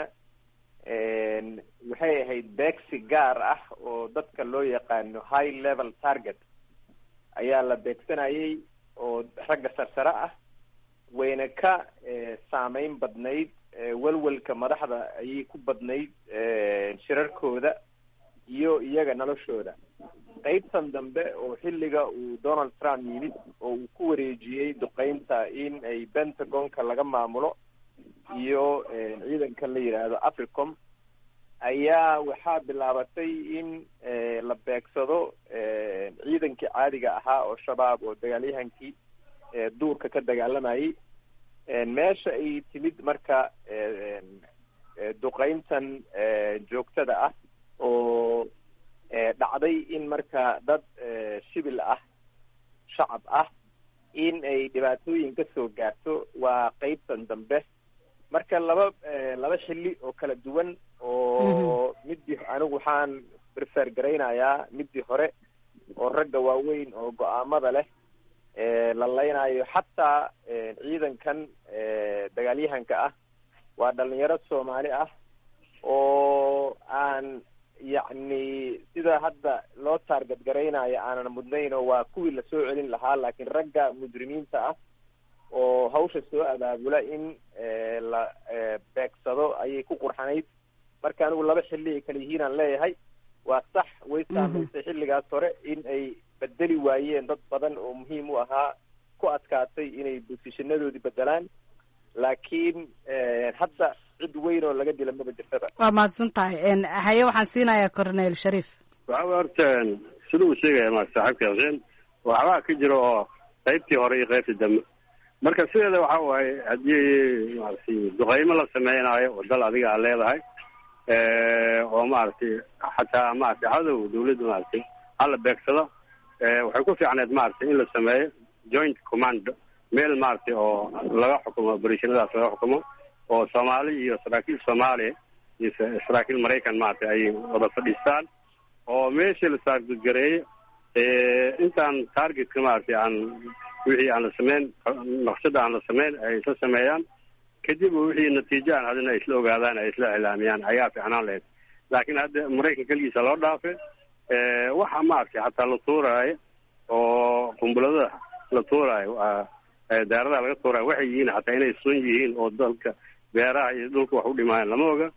waxay ahayd beegsi gaar ah oo dadka loo yaqaano high level target ayaa la beegsanayay oo ragga sarsare ah, wayna ka saameyn badnayd, welwelka madaxda ayay ku badnayd shirarkooda iyo iyaga noloshooda. qaybtan dambe oo xilliga uu Donald Trump yimid oo uu ku wareejiyey duqeynta in ay Pentagonka laga maamulo iyo ciidanka la yiraahdo AFRICOM, ayaa waxaa bilaabatay in la beegsado ciidankii caadiga ahaa oo shabaab oo dagaalyahankii duurka ka dagaalamayay. meesha ay timid marka duqeyntan joogtada ah oo dhacday in marka dad shibil ah, shacab ah, in ay dhibaatooyin ka soo gaarto, waa qaybtan dambe. marka laba laba xilli oo kala duwan oo midii anigu waxaan prefer garaynayaa midii hore oo ragga waaweyn oo go-aamada leh la leynayo. xataa ciidankan dagaalyahanka ah waa dhalinyaro Soomaali ah oo aan yacni sida hadda loo taarget garaynayo aanan mudnayn, oo waa kuwii lasoo celin lahaa, laakiin ragga mujrimiinta ah oo hawsha soo abaabula in la beegsado ayay ku qurxanayd. marka anigu laba xilli ay kala yihiin aan leeyahay. waa sax, way saamaysay xilligaas hore in ay bedeli waayeen dad badan oo muhiim u ahaa, ku adkaatay inay bosishanadoodii bedelaan, laakiin hadda cid weyn oo laga dila maba jirtaba. waa mahadsan tahay. haye waxaan siinayaa Cornel Shariif. waxa horta sida uu sheegaya ma saaxiibka Hussein, waxbaa ka jiro oo qaybtii hore iyo qaybtii dambe. marka sideeda waxa waaye haddii maaragtay duqeymo la sameynayo oo dal adiga aad leedahay oo maaragtay xataa maaragtay cadow dawladda maaragtay hala beegsado, waxay ku fiicneed maaragtay in la sameeyo joint command, meel maaragtay oo laga xukumo operationnadaas laga xukumo, oo Soomaali iyo saraakiil Soomaaliya iyo saraakiil Maraykan maaragtay ay wada fadhiistaan, oo meeshii la saargareeyo intaan targetka maaragtay aan wixii aan la sameyn, naqshada aan la sameyn ay isla sameeyaan, kadib wixii natiijo aan hadina ay isla ogaadaan, ay isla ilaamiyaan ayaa fiicnaan lahayd. laakiin hadda Maraykan keligiisa loo dhaafay waxa maaragtay xataa la tuuraayo oo qumbuladada la tuuraayo, daaradaha laga tuuraayo waxay yihiin xataa inay sun yihiin oo dalka beeraha iyo dhulka wax u dhimaayaan lama oga.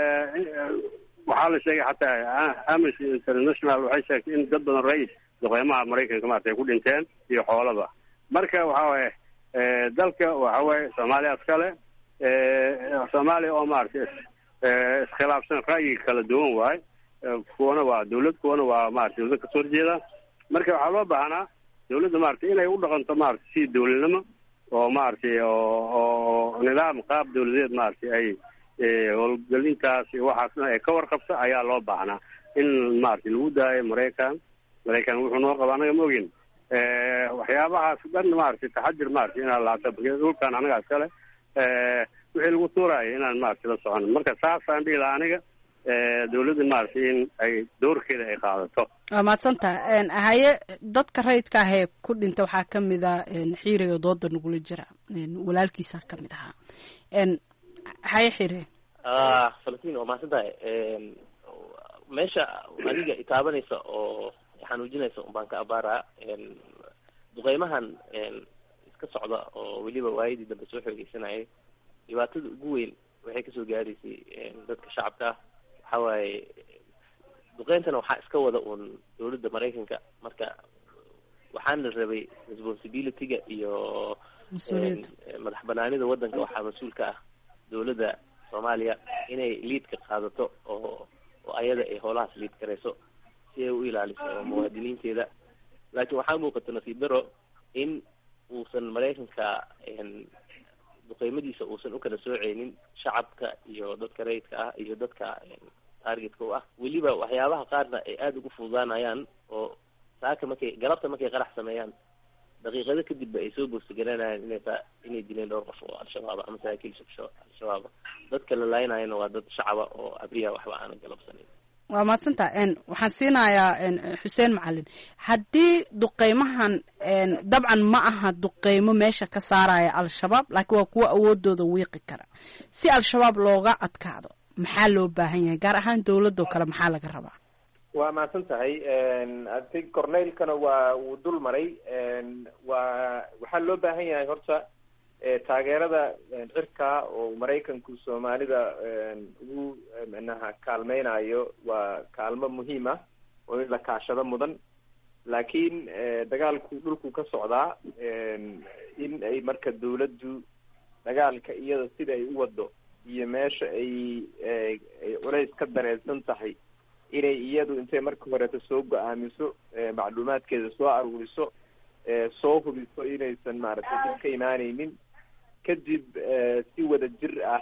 waxaa la sheegay xataa Amnesty International waxay sheegtay in dad badan rays duqeymaha Maraykanka maaragtay ku dhinteen iyo xoolaba. marka waxa waaye dalka waxa waaye Soomaaliya iskale, Soomaaliya oo maaragtay iskhilaafsan ra'yi kala duwan waaye, kuwana waa dawlad, kuwana waa maaragtay dawlad kasoo horjeeda. marka waxaa loo baahnaa dawladda maaragtay inay u dhaqanto maaragtay si dawladnimo oo maaragtay oo nidaam qaab dawladeed maaragtay ay howlgelintaas iyo waxaasna ay ka warqabto ayaa loo baahnaa. in maaragtay lagu daayo Maraykan Maraykan wuxuu noo qaba anaga ma ogin. waxyaabahaas dhan maaragtay taxadir maaragtay inaan laabto dhulkan anaga iskale, wixii lagu tuuraayo inaan maaragtay la socono. marka saasaan dhihi lahaa aniga dawladda maaragtay in ay doorkeeda ay qaadato. waa mahadsantaha. haye dadka rayidka ah ee ku dhinta waxaa kamid a xiire oo dooda nagula jira, walaalkiisa kamid ahaa. haye xiire. Falastiin waa mahadsantahay. meesha adiga itaabanaysa oo xanuujinaysa un baan ka abaaraa. duqeymahan iska socda oo weliba waayadii dambe soo xoogeysanayay, dhibaatada ugu weyn waxay kasoo gaaraysay dadka shacabka ah. waxa waaye duqeyntana waxaa iska wada uun dawladda Maraykanka. marka waxaan la rabay responsibility-ga iyo madax banaanida wadanka waxaa mas-uulka ah dawladda Soomaaliya inay liidka qaadato oo oo ayada ay howlahaas liid karayso si ay u ilaaliso muwaadiniinteeda. laakiin waxaa muuqata nasiib daro in uusan Maraykanka duqeymadiisa uusan u kala sooceynin shacabka iyo dadka rayidka ah iyo dadka targetka u ah. weliba waxyaabaha qaarna ay aada ugu fududaanayaan oo saaka markay galabta markay qarax sameeyaan daqiiqado kadibba ay soo boostagaranayaan inay taa inay dileen dhowr qof oo al-shabaab ama saraakiil al-shabaab. dadka la laaynaayana waa dad shacaba oo abriya waxba aanan galabsanin. waa maadsantaa waxaan siinayaa xuseen macalin haddii duqeymahan dabcan ma aha duqeymo meesha ka saaraya al-shabaab laakiin waa kuwo awoodooda wiiqi kara si al-shabaab looga adkaado maxaa loo baahan yahay gaar ahaan dowladoo kale maxaa laga rabaa waa mahadsan tahay ati corneylkana waa wuu dul maray waa waxaa loo baahan yahay horta taageerada cirka oo maraykanku soomaalida ugu manaha kaalmeynayo waa kaalmo muhiim ah oo in la kaashado mudan laakiin dagaalku dhulku ka socdaa in ay marka dawladdu dagaalka iyada sida ay u wado iyo meesha ay ay culays ka dareensan tahay inay iyadu intay marka horeeta soo go-aamiso macluumaadkeeda soo aruuriso soo hubiso inaysan maaragtay dib ka imaaneynin kadib si wada jir ah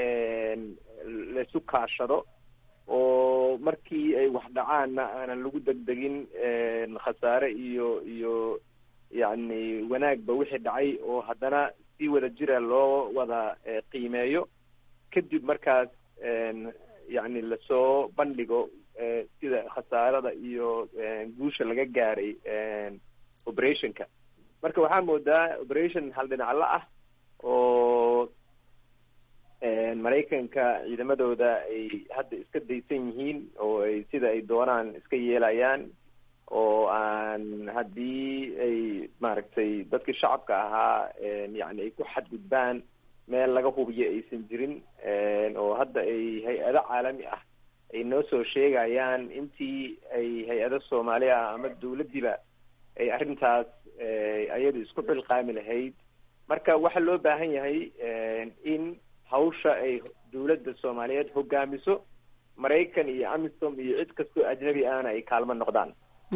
laisu kaashado oo markii ay wax dhacaanna aanan lagu degdegin khasaare iyo iyo yacni wanaagba wixii dhacay oo haddana si wada jira loo wada qiimeeyo kadib markaas yacni lasoo bandhigo sida khasaarada iyo guusha laga gaaray operationka marka waxaa moodaa operation hal dhinacla ah oo maraykanka ciidamadooda ay hadda iska daysan yihiin oo ay sida ay doonaan iska yeelayaan oo aan haddii ay maaragtay dadkii shacabka ahaa yacni ay ku xadgudbaan meel laga hubiyo aysan jirin oo hadda ay hay-ado caalami ah ay noo soo sheegayaan intii ay hay-ado soomaali ah ama dawladdiiba ay arrintaas ayadu isku xilqaami lahayd marka waxaa loo baahan yahay in hawsha ay dawladda soomaaliyeed hogaamiso maraykan iyo amisom iyo cid kastoo ajnabi ahna ay kaalmo noqdaan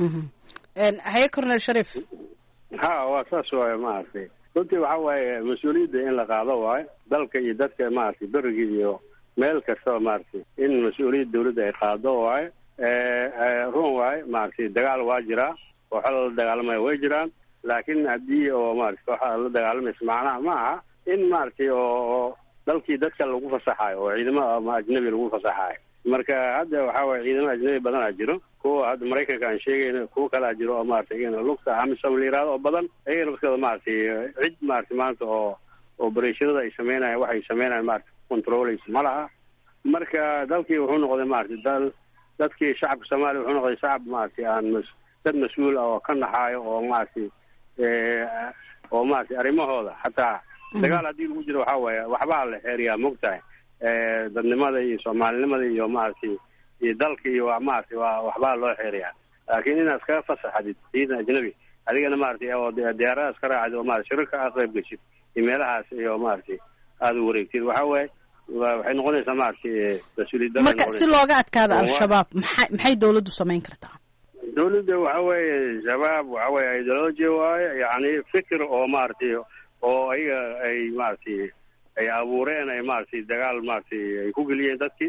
haye cornel sharif ha waa saas waayo maaragtay runtii waxa waaye mas-uuliyadda in la qaado waayo dalka iyo dadka maaragtay beriga iyo meel kastaba maaragtay in mas-uuliyadda dawladda ay qaado waayo run waayo maaragtay dagaal waa jiraa kooxo la dagaalamaya way jiraan laakiin haddii oo maaragtay kooxada la dagaalamaysa macnaha ma aha in maaragtay oo dalkii dadka lagu fasaxayo oo ciidamo ama ajnabi lagu fasaxayo marka hadda waxaa waye ciidamo ajnabi badanaa jiro kuwa hadda maraykanka aan sheegayna kuwa kalaa jiro oo maaragtay iyagana lugta amisom la yihahdo oo badan iyagana baskooda maaragtay cid maaragtay maanta oo obereshonada ay sameynayaan waxay sameynayaan maaragtay controleysa ma laha marka dalkii wuxuu noqday maaragtay dal dadkii shacabka soomaaliya wuxuu noqday shacab maaragtay aan mas dad mas-uul ah oo ka naxaayo oo maaragtay oo maaragtay arrimahooda xataa dagaal haddii lagu jiro waxaa waaye waxbaa la xeeriyaa mogtahay dadnimada iyo soomaalinimada iyo maaragtay iyo dalka iyo maaragtay waa waxbaa loo xeeriyaa laakiin inaad iskaga fasaxadid ciidan ajnabi adigana maaragtay oo diyaaradaas ka raacid oo maaragtay shirarka aad qayb geshid iyo meelahaas iyo maaragtay aada u wareegtid waxaa waaye waxay noqonaysaa maaragtay mas-uuliyadda marka si looga adkaado al-shabaab maxay maxay dawladdu samayn kartaa dawladda waxa weeye shabaab waxa weeye ideology waaye yacni fikir oo maaragtay oo ayaga ay maaragtay ay abuureen ay maaragtay dagaal maaragtay ay ku geliyeen dadkii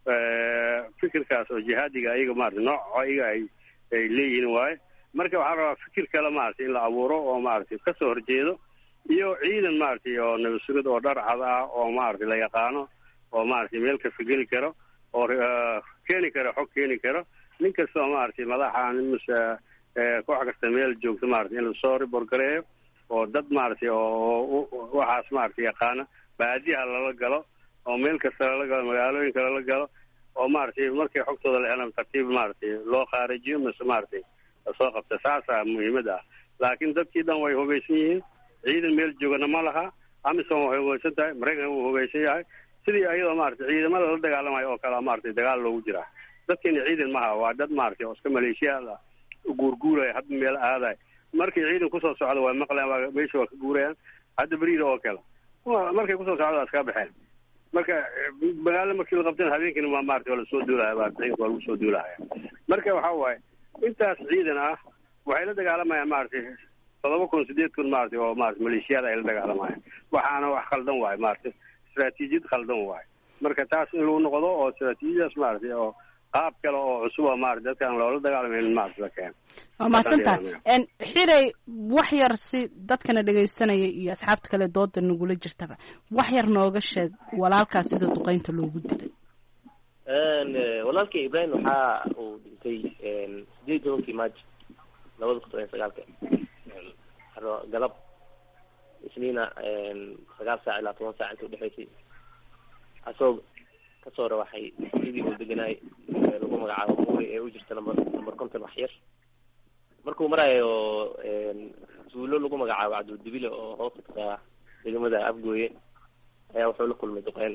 fikirkaas oo jihaadiga ayaga maaragtay nooc ayaga ay ay leeyihiin waaye marka waxaa rabaa fikir kale maaragtay in la abuuro oo maaragtay kasoo horjeedo iyo ciidan maaragtay oo nabadsurid oo dhar cad ah oo maaragtay la yaqaano oo maaragtay meel kasta geli karo oo keeni karo xog keeni karo nin kastoo maaragtay madaxa mase koox kasta meel joogto maaragtay in lasoo riborgareeyo oo dad maaragtay oo waxaas maaragtay yaqaana baadiyaha lala galo oo meel kasta lala galo magaalooyinka lala galo oo maaragtay markay xogtooda la helaan tartiib maaragtay loo khaarijiyo mise maaragtay lasoo qabta saasaa muhiimad ah laakiin dadkii dhan way hubaysan yihiin ciidan meel joogana ma laha amisom waxay hubaysan tahay maraykan wuu hubaysan yahay sidii ayadoo maaragtay ciidamada la dagaalamayo oo kale maaragtay dagaal loogu jiraa dadkeena ciidan maha waa dad maaragtay oo iska maleeshiyaad ah guurguuraya hadda meel aadayo markay ciidan kusoo socdo waa maqlayaan meesha waa ka guurayaan hadda beriida oo kale markay kusoo socdo waa iska baxeen marka magaalo markii la qabtana habeenkina waa maaragtay waa lasoo duulahaya waa lagu soo duulahaya marka waxaa waaye intaas ciidan ah waxay la dagaalamayaan maaragtay todoba kun sideed kun maaragtay oo maaragtay maleeshiyada ay la dagaalamayaan waxaana wax khaldan waayo maaragtay istaraatiijiyad khaldan waayo marka taas in lagu noqdo oo istaraatiijiyadaas maaragtay oo qaab kale oo cusub oo maaragtay dadkaan loola dagaalamayn maaragtay la keeno waa mahadsantaha xilay wax yar si dadkana dhegaysanaya iyo asxaabta kale dooda nagula jirtaba wax yar nooga sheeg walaalkaas sida duqeynta loogu dilay walaalkay ibrahim waxa uu dhintay sideed tobankii maaj labada kun iyo sagaalka galab isniina sagaal saac ilaa toban saac inta udhexaysay asoo kasoo rawaxay sidii uu deganaay lagu magacaabo muuri ee u jirta number number konton wax yar markuu marayo tuulo lagu magacaabo cabdudibile oo hoosta degmada afgooye ayaa wuxuu la kulmay duqeyn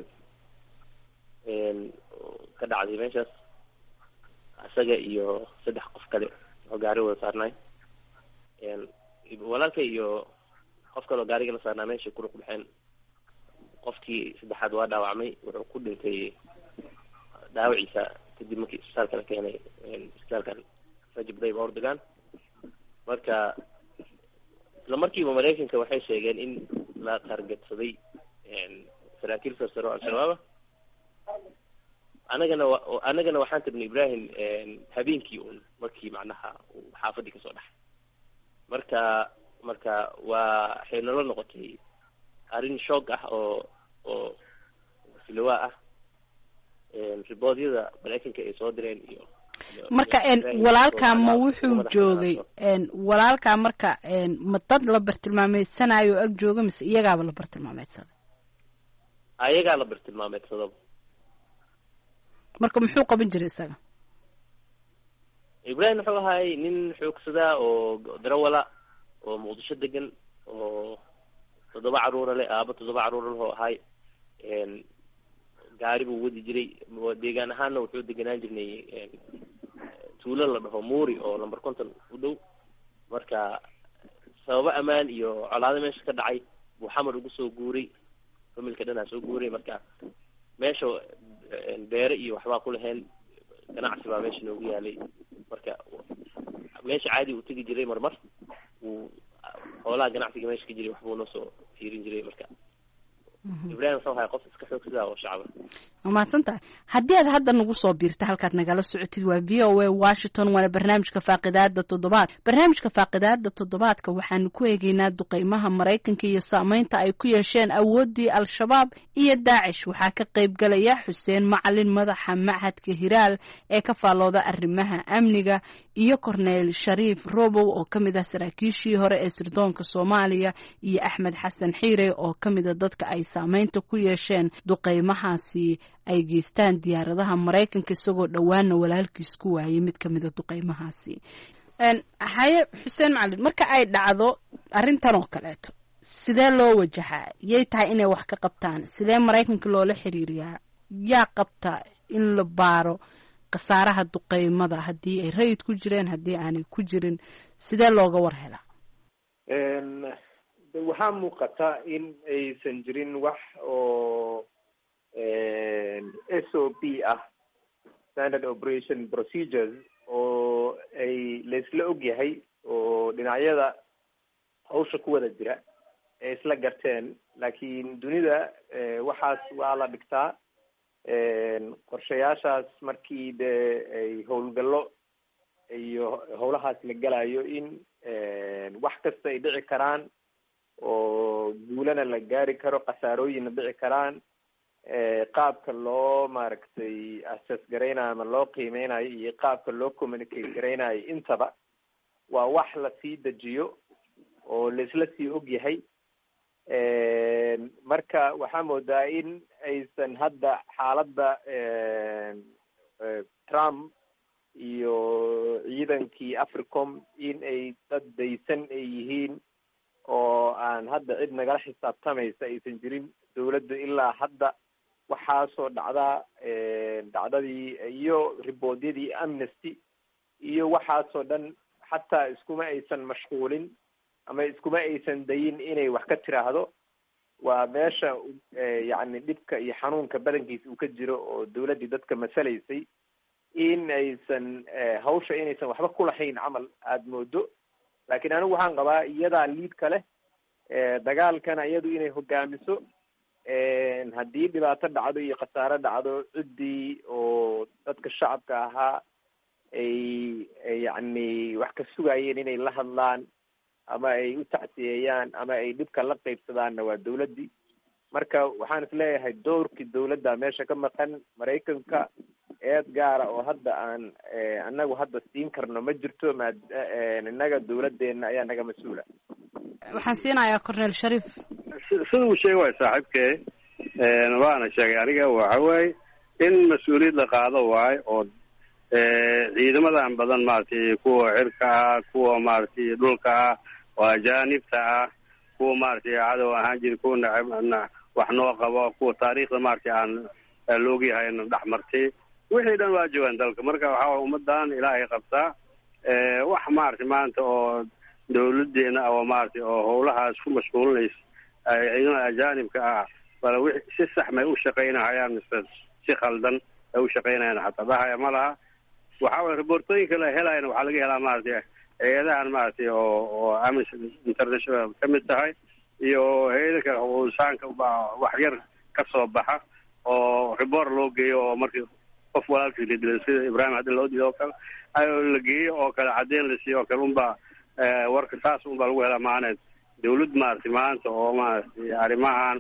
ka dhacday meeshaas isaga iyo saddex qof kale oo gaari wada saarnay walaalka iyo qof kale oo gaariga la saarnaa meesha ku ruqbaxeen qofkii saddexaad waa dhaawacmay wuxuu ku dhintay dhaawaciisa kadib markii isbitaalka la keenay isbitaalkan Rajab Tayyip Erdogan marka isla markiiba Mareykanka waxay sheegeen in la targetsaday saraakiil sarsaro al-shabaab anagana anagana waxaan tabnay Ibrahim habeenkii uun markii macnaha xaafadii ka soo dhaxay marka marka waa xeelalo noqotay arrin shock ah oo oo silwa ah riboodyada Mareykanka ay soo direen iyo marka walaalka ma wuxuu joogay walaalka marka ma dad la bartilmaameedsanayo ag jooga mise iyagaaba la bartilmaameedsaday ayagaa la bartilmaameedsaday marka muxuu qaban jiray isaga Ibrahim wuxuu ahay nin xoogsada oo darawala oo muqdisho degan oo toddoba caruur leh aaba toddoba caruur leh oo ahay een gaari buu wadi jiray deegaan ahaanna wuxuu deganaan jirnay tuulo la dhaho muuri oo number konton u dhow marka sababa amaan iyo colaado meesha ka dhacay buu xamar ugu soo guuray familka dhanaa soo guuray marka meesha beere iyo waxbaa ku lahayn ganacsi baa meesha noogu yaalay marka meesha caadi uu tegi jiray marmar uu xoolaha ganacsiga meesha ka jiray waxbuu noo soo fiirin jiray marka Ibrahim wuxuu ahaa qof iska xoogsada oo shacab ah maadsantahay haddii aad hadda nagu soo biirta halkaad nagala socotid waa V O A Washington waana barnaamijka faaqidaada toddobaad barnaamijka faaqidaada toddobaadka waxaanu ku eegaynaa duqeymaha Mareykanka iyo saameynta ay ku yeesheen awoodii al-shabaab iyo Daacish waxaa ka qayb galaya Xuseen Macalin madaxa Machadka Hiraal ee ka faalooda arrimaha amniga iyo Cornel Sharif Robow oo kamid ah saraakiishii hore ee sirdoonka Soomaaliya iyo Axmed Xasan Xiire oo kamid ah dadka ay saameynta ku yeesheen duqeymahaasi ay geystaan diyaaradaha Mareykanka isagoo dhawaana walaalkiis ku waayay mid kamid ah duqeymahaasi een haye Xuseen Macalin marka ay dhacdo arintan oo kaleeto sidee loo wajahaa yay tahay inay wax ka qabtaan sidee Mareykanka loola xiriiriyaa yaa qabta in la baaro qasaaraha duqeymada haddii ay rayid ku jireen haddii aanay ku jirin sidee looga war helaa een waxaa muuqata in aysan jirin wax oo S O P ah standard operation procedures oo ay laisla ogyahay oo dhinacyada hawsha ku wada jira ee isla garteen laakiin dunida waxaas waa la dhigtaa qorshayaashaas markii dee ay howlgallo iyo howlahaas la galayo in wax kasta ay dhici karaan oo guulana la gaari karo khasaarooyinna dhici karaan qaabka loo maaragtay assess garaynayo ama loo qiimeynayo iyo qaabka loo communicate garaynayo intaba waa wax lasii dejiyo oo laisla sii ogyahay marka waxaa moodaa in aysan hadda xaaladda Trump iyo ciidankii Africom in ay dad daysan ay yihiin oo aan hadda cid nagala xisaabtamaysa aysan jirin dawladdu ilaa hadda waxaasoo dhacdaa dhacdadii iyo riboodyadii Amnesty iyo waxaasoo dhan xataa iskuma aysan mashquulin ama iskuma aysan dayin inay wax ka tiraahdo waa meesha yacni dhibka iyo xanuunka badankiisa uu ka jiro oo dawladdii dadka masalaysay in aysan hawsha inaysan waxba ku lahayn camal aada moodo laakiin anigu waxaan qabaa iyadaa liidka leh dagaalkana iyadu inay hogaamiso haddii dhibaato dhacdo iyo khasaaro dhacdo ciddii oo dadka shacabka ahaa ay yacni wax ka sugayeen inay la hadlaan ama ay u tacsiyeeyaan ama ay dhibka la qaybsadaanna waa dawladdii marka waxaan is leeyahay doorkii dawladda meesha ka maqan Mareykanka eed gaara oo hadda aan anagu hadda siin karno ma jirto ma innaga dawladeena ayaa naga mas-uula. waxaan siinayaa cornel shariif. sida uu sheegay waay saaxiibkee waana sheegay aniga waxa waaye in mas-uuliyad la qaado waayo oo ciidamadan badan maaragtay kuwa cirka ah kuwa maaragtay dhulka ah oo ajaanibta ah kuwa maaragtay cadow ahaan jiri kuwa nacab wax noo qabo kuwa taariikhda maaragtay aan loogyahay in dhex martay wixii dhan waa joogaan dalka. marka waxaa waay ummadan ilaahay qabtaa wax maaragtay maanta oo dawladeena oo maaragtay oo howlahaas ku mashquulinaysa ciidamada ajaanibka ah bal wixii si sax may u shaqaynahayaan mise si khaldan ay u shaqaynayaan xataa dhahaya ma laha. waxaa waye reportooyinka la helayana waxaa laga helaa maaragtay hay-adahan maaragtay oo oo Amnesty International ka mid tahay iyo hay-ada kale oo insaanka wax yar ka soo baxa oo report loo geeyo oo markii qof walaalkii la dilay sida Ibrahim hadda loo diido oo kale ayuu la geeyo oo kale caddeyn la siiyo oo kale unbaa warka saas unbaa lagu helaa maaneed dawlad maaragtay maanta oo maaragtay arrimahan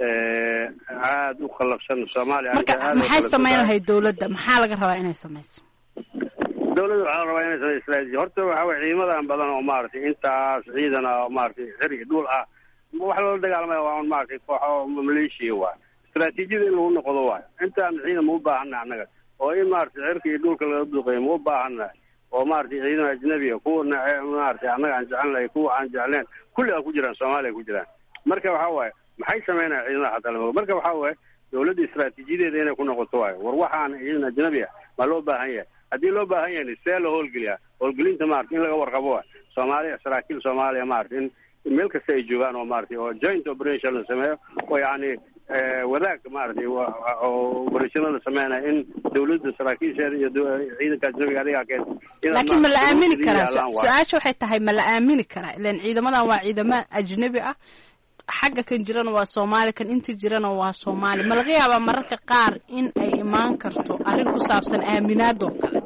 aada u khallafsan Soomaaliya. marka maxay samayn lahayd dawladda maxaa laga rabaa inay samayso? dawladda waxaa la rabaa inay samayso istaraatiiji. horta waxaa waye ciidamadan badan oo maaragtay intaas ciidan ah oo maaragtay xir iyo dhul ah wax loola dagaalamaya waa un maaragtay kooxo maleeshiya waay istaraatiijiyada in lagu noqdo waayo. intaan ciidan ma u baahana annaga oo in maaragtay cirka iyo dhulka laga duqeeyo ma u baahana oo maaragtay ciidan ajnabiga kuwa maaragtay annaga aan jecelnahay kuwa aan jecleen kulli a ku jiraan Soomaaliya ku jiraan. marka waxaa waaye maxay sameynaya ciidamada xataa lama marka waxaa waaye dawladda istaraatiijiyadeeda inay ku noqoto waayo war waxaan ciidan ajnabi ah ma loo baahan yahay haddii loo baahan yahay see loo howlgeliyaa howlgelinta maaragtay in laga warqabo waayo Soomaaliya saraakiil Soomaaliya maaragtay in meel kasta ay joogaan oo maaragtay oo joint operation la sameeyo oo yacni wadaag maaragtay oo operationna sameynaya in dawladda saraakiisheeda iyo ciidanka ajnabiga adiga keen. laakiin ma la aamini karaa? su-aasha waxay tahay ma la aamini karaa? ilaan ciidamadan waa ciidamo ajnabi ah xagga kan jirana waa Soomaali kan inta jirana waa Soomaali. ma laga yaabaa mararka qaar in ay imaan karto arrin ku saabsan aaminaadoo kale?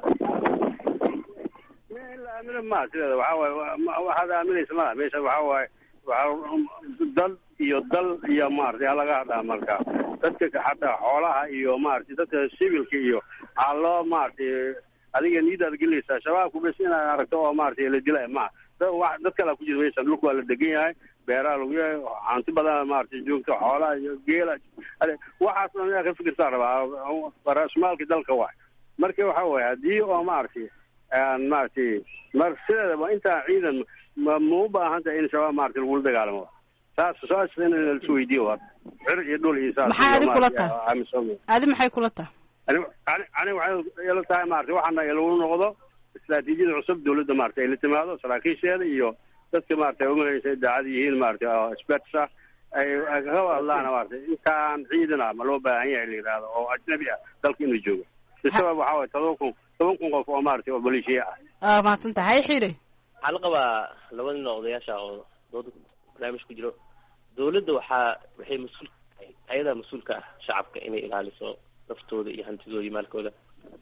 aamina ma sideeda waxaa waaye waxaad aaminaysa malaha meesha waxaa waaye waxaa dal iyo dal iyo maaragtay halaga hadlaa marka dadka xataa xoolaha iyo maaragtay dadka civilka iyo waxaa loo maaragtay adiga niidaad gelinaysaa shabaabku bes inaad aragto oo maaragtay la dilay ma dad kale ku jira meesha dhulka waa la degan yahay beeraha lagu yahay hanti badan maaragtay joogto xoolaha iyo geela waxaas dhan inaad ka fikirtaa rabaa raasmaalka dalka waay. marka waxaa waaye haddii oo maaragtay maaragtay mar sideedaba intaa ciidan ma ma u baahan tahay in shabaab maaragtay lagula dagaalamo saas saas in la isku weydiiyo waa xir iyo dhul iyo saas. maxay adi kula tahay? adi maxay kula tahay? ani ani waxay ila tahay maaragtay waxaana lagu noqdo istaraatiijiyada cusub dawladda maaragtay ay la timaado saraakiisheeda iyo dadka maaragtay umalaysa daacad yihiin maaragtay oo experts ah ay kaga hadlaan maaragtay intaan ciidan ah ma loo baahan yahay la yidhaahdo oo ajnabi ah dalka inuu joogo. sabab waxaa waaye todoba kun toban kun qof oo maaragtay oo maleeshiya ah. aa mahadsan tahay xire. waxaa la qabaa labada nin oo odayaasha oo dooda barnaamij ku jiro dawladda waxaa waxay mas-uul tahay ayadaa mas-uulka ah shacabka inay ilaaliso naftooda iyo hantidooda iyo maalkooda.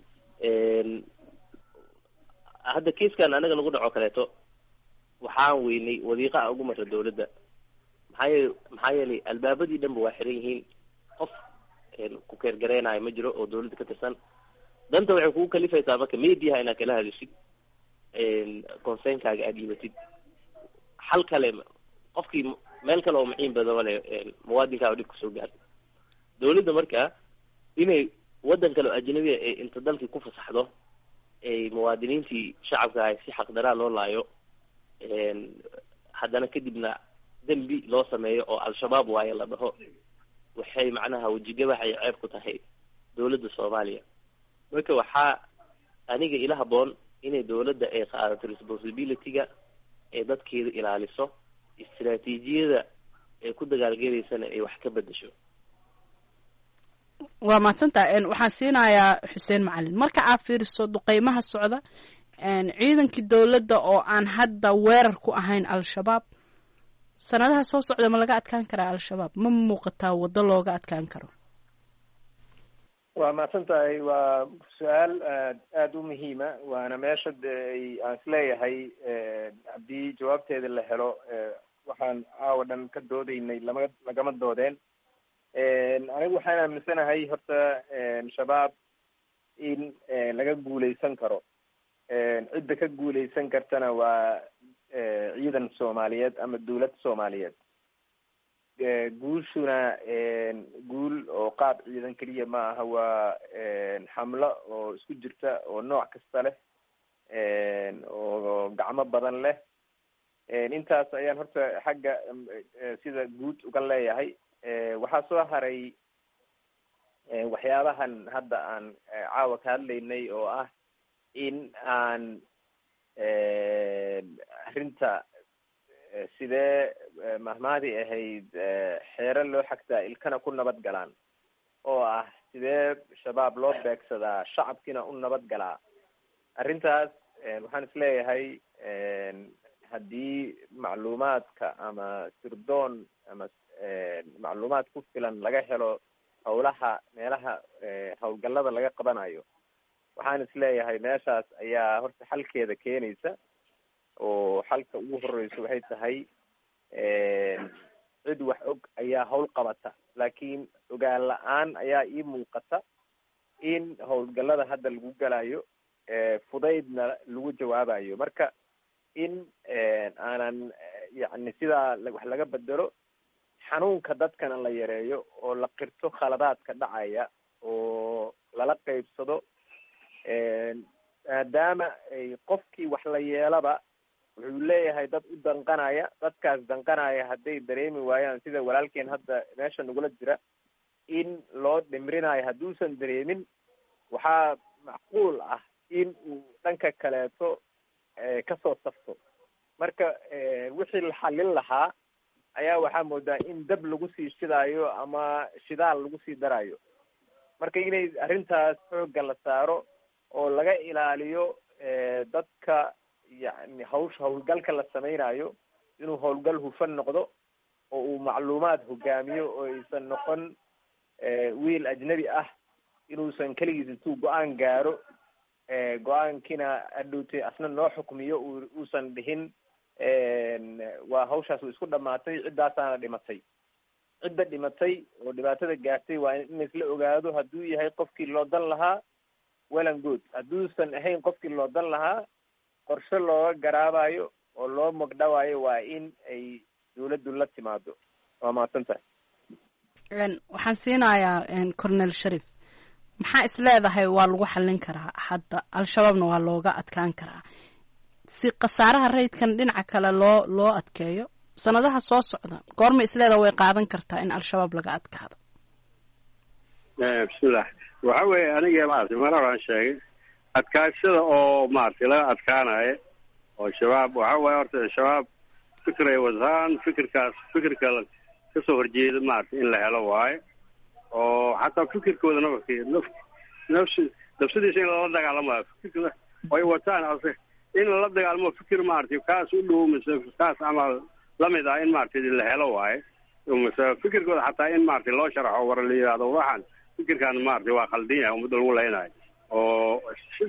hadda kiiskan anaga nagu dhaco kaleeto waxaan weynay wadiiqa a ugu marra dawladda maxaa yeel maxaa yeelay albaabadii dhanba waa xiran yihiin qof ku keergareynayo ma jiro oo dawladda ka tirsan. danta waxay kugu kalifaysaa marka mediaha inaad kala hadishid conseynkaaga aad dhiibatid xal kale qofkii meel kale oo maciin badan wale muwaadinkaaga dhib kasoo gaarta dawladda marka inay wadan kale oo ajnabiga ee inta dalkii ku fasaxdo ay muwaadiniintii shacabka ahay si xaqdaraa loo laayo haddana kadibna dembi loo sameeyo oo al-shabaab waaye la dhaho waxay macnaha wejigabax ay ceeb ku tahay dawladda Soomaaliya. marka waxaa aniga ila haboon inay dawladda ay qaadato responsibility-ga ee dadkeeda ilaaliso istaraatiijiyada ee ku dagaalgelaysana ay wax ka bedesho. waa mahadsantahay. waxaan siinayaa xuseen macalin. marka aad fiiriso duqeymaha socda ciidankii dawladda oo aan hadda weerar ku ahayn al-shabaab sanadaha soo socda ma laga adkaan karaa al-shabaab? ma muuqataa waddo looga adkaan karo? waa mahadsan tahay. waa su-aal aad aada u muhiima waana meesha de aan isleeyahay haddii jawaabteeda la helo waxaan caawa dhan ka doodeynay lama lagama doodeen. anigu waxaan aaminsanahay horta shabaab in laga guuleysan karo. cidda ka guuleysan kartana waa ciidan soomaaliyeed ama dawlad soomaaliyeed. guushuna guul oo qaab ciidan keliya ma aha, waa xamlo oo isku jirta oo nooc kasta leh oo gacmo badan leh. intaas ayaan horta xagga sida guud uga leeyahay. waxaa soo haray waxyaabahan hadda aan caawa ka hadlaynay oo ah in aan arrinta sidee mahmaadii ahayd xeero loo xagtaa ilkana ku nabad galaan, oo ah sidee shabaab loo beegsadaa shacabkiina u nabad galaa. arrintaas waxaan isleeyahay haddii macluumaadka ama sirdoon ama macluumaad ku filan laga helo howlaha meelaha howlgallada laga qabanayo, waxaan isleeyahay meeshaas ayaa horta xalkeeda keenaysa. oo xalka ugu horeyso waxay tahay cid wax og ayaa hawl qabata, laakiin ogaan la-aan ayaa ii muuqata in howlgallada hadda lagu galayo fudaydna lagu jawaabayo. marka in aanan yani sidaa wax laga bedelo, xanuunka dadkana la yareeyo oo la qirto khaladaadka dhacaya oo lala qeybsado, maadaama ay qofkii wax la yeelaba wuxuu leeyahay dad u danqanaya. dadkaas danqanaya hadday dareemi waayaan sida walaalkeen hadda meesha nagula jira in loo dhimrinayo hadduusan dareemin, waxaa macquul ah in uu dhanka kaleeto kasoo safto. marka wixii la xalin lahaa ayaa waxaa moodaa in dab lagu sii shidaayo ama shidaal lagu sii darayo. marka inay arrintaas xoogga la saaro oo laga ilaaliyo dadka yani hawsha howlgalka la samaynayo inuu howlgal hufan noqdo oo uu macluumaad hogaamiyo oo aysan noqon wiil ajnabi ah inuusan keligiis intuu go-aan gaaro go-aankiina adhowtay asna noo xukmiyo uusan dhihin waa hawshaas way isku dhamaatay, ciddaasaana dhimatay. cidda dhimatay oo dhibaatada gaartay waa in isla ogaado. hadduu yahay qofkii loo dan lahaa welan good, hadduusan ahayn qofkii loo dan lahaa qorshe looga garaabayo oo loo magdhawaayo waa in ay dawladdu la timaado. waa mahadsan tahay. waxaan siinayaa cornel sharif, maxaa is leedahay waa lagu xallin karaa hadda al-shabaabna waa looga adkaan karaa si khasaaraha rayidkan dhinaca kale loo loo adkeeyo sanadaha soo socda? goorma is leedahay way qaadan kartaa in al-shabaab laga adkaado? bismillah. waxa weeye aniga maaragtay mar horaan sheegay adkaashada oo maaragtay laga adkaanayo oo shabaab waxa waaye horta shabaab fikir ay wadaan, fikirkaas fikirka kasoo horjeeda maaragtay in la helo waayo. oo xataa fikirkooda nafsi nafsi nafsadiisa in lala dagaalamayo fikirka ay wataan ase in lala dagaalamo fikir maaragtay kaas u dhow mise kaas camal lamid ah in maaragtay la helo waayo. mise fikirkooda xataa in maaragtay loo sharaxo war la yidhaahdo waxaan fikirkan maaragtay waa khaldan yahay ummadda lagu leynayo oo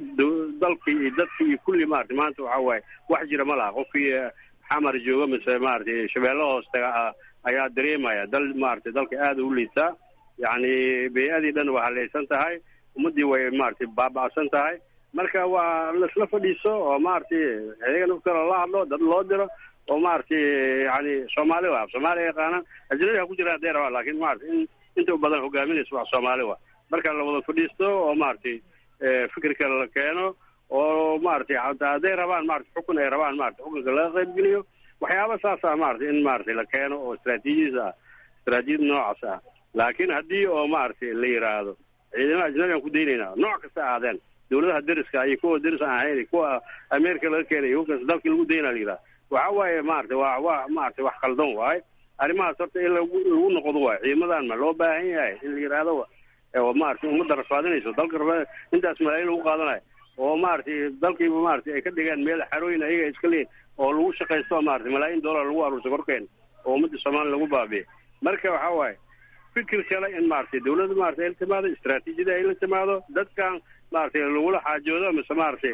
dalkii iyo dadkii iyo kulli maaragtay maanta waxa waaye wax jira ma laha. qofkii xamar jooga mise maaragtay shabeelle hoostaga ayaa dareemaya dal maaragtay dalka aada u liitaa. yacni bey-adii dhan waa halaysan tahay, ummaddii way maaragtay baaba'san tahay. marka waa laisla fadhiiso oo maaragtay iyaga naftooda la hadlo, dad loo diro oo maaragtay yani soomaali waa soomaali yaqaanaan, ajnabi ha ku jiraan hadday rabaan, laakiin maaragtay in inta badan hogaaminaysa wax soomaali waa. marka la wada fadhiisto oo maaragtay fikirka la keeno oo maaragtay hataa hadday rabaan maaragtay xukun ay rabaan maaragtay xukunka laga qaybgeliyo. waxyaaba saasa maaragtay in maaragtay la keeno oo istraatiijiyis ah, istraatiijiyad noocaas ah. laakiin haddii oo maaragtay la yiraahdo ciidamada ajnabigaan ku daynaynaa nooc kasta aadeen, dawladaha deriska iyo kuwa deris aan ahayn, kuwa ameerika laga keenay kuwaas dalkii lagu daynaa la yidhaha waxa waaye maaragtay waa waa maaragtay wax khaldan waaye. arrimahaas horta in lagu lagu noqdo waayo. ciidamadan ma loo baahan yahay in la yidhaahdo oo maaragtay ummadda rafaadinayso dalka rafaa intaas malaayiin lagu qaadanayo oo maaragtay dalkiiba maaragtay ay ka dhigaan meel xarooyin ayaga iska leeyihin oo lagu shaqaysto maaragtay malaayiin dollar lagu aruursa korkeen oo ummadda soomaaliya lagu baabiye. marka waxa waaye fikir kale in maaragtay dawladda maaragtay ay la timaado, istraatiijiyada ay la timaado, dadkan maaragtay lagula xaajoodo mise maaragtay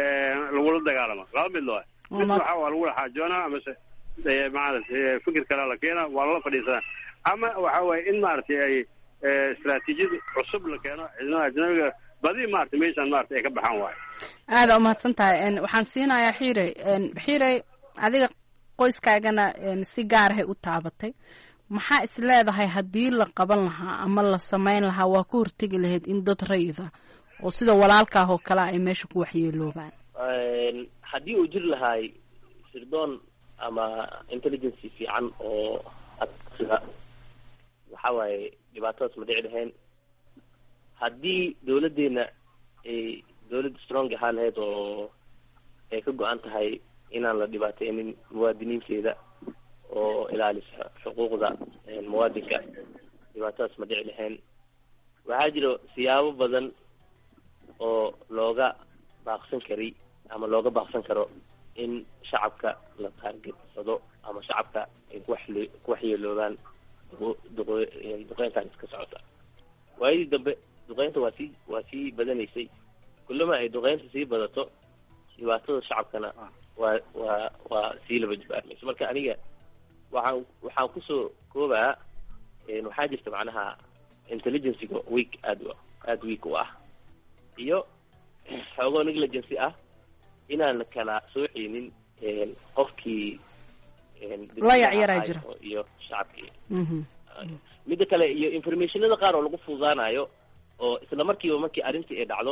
lagula dagaalamo. laba mid loo mid waxa waa lagula xaajoonaa mise maaragtay fikir kale la keena waa lala fadhiisanaa, ama waxa waaye in maaragtay ay istraatiijiyad cusub la keeno ciidamada ajnabiga badi maarata meeshaan maarata ay ka baxaan waayo. aada umahadsan tahay waxaan siinayaa xiirey xiirey adiga qoyskaagana si gaarahay u taabatay maxaa is leedahay haddii la qaban lahaa ama la samayn lahaa waa ku hortegi lahayd in dad rayida oo sida walaalkaah oo kale ay meesha ku waxyeeloobaan? haddii uu jiri lahaay sirdoon ama intelligency fiican oo sida waxa waaye dhibaatadaas ma dhici lahayn. haddii dawladdeena ay dawlad strong ahaan lahayd oo ay ka go-an tahay inaan la dhibaateynin muwaadiniinteeda oo ilaalisa xuquuqda muwaadinka, dhibaatadaas ma dhici lahayn. waxaa jiro siyaabo badan oo looga baaqsan kari ama looga baaqsan karo in shacabka la taargetsado ama shacabka ay kuwaxle ku waxyeeloobaan duqeyntan iska socota. waayadii dambe duqeynta waa sii waa sii badanaysay. kullama ay duqeynta sii badato dhibaatada shacabkana waa waa waa sii laba jibaarmaysa. marka aniga waxaan waxaan kusoo koobaa waxaa jirta macnaha intelligenciga week aad aada week u ah iyo xoogoo negligence ah inaan kala sooceynin qofkii la yacyaraa jira iyo shacabkii. midda kale iyo informationada qaar oo lagu fududaanayo oo isla markiiba markii arrintii ay dhacdo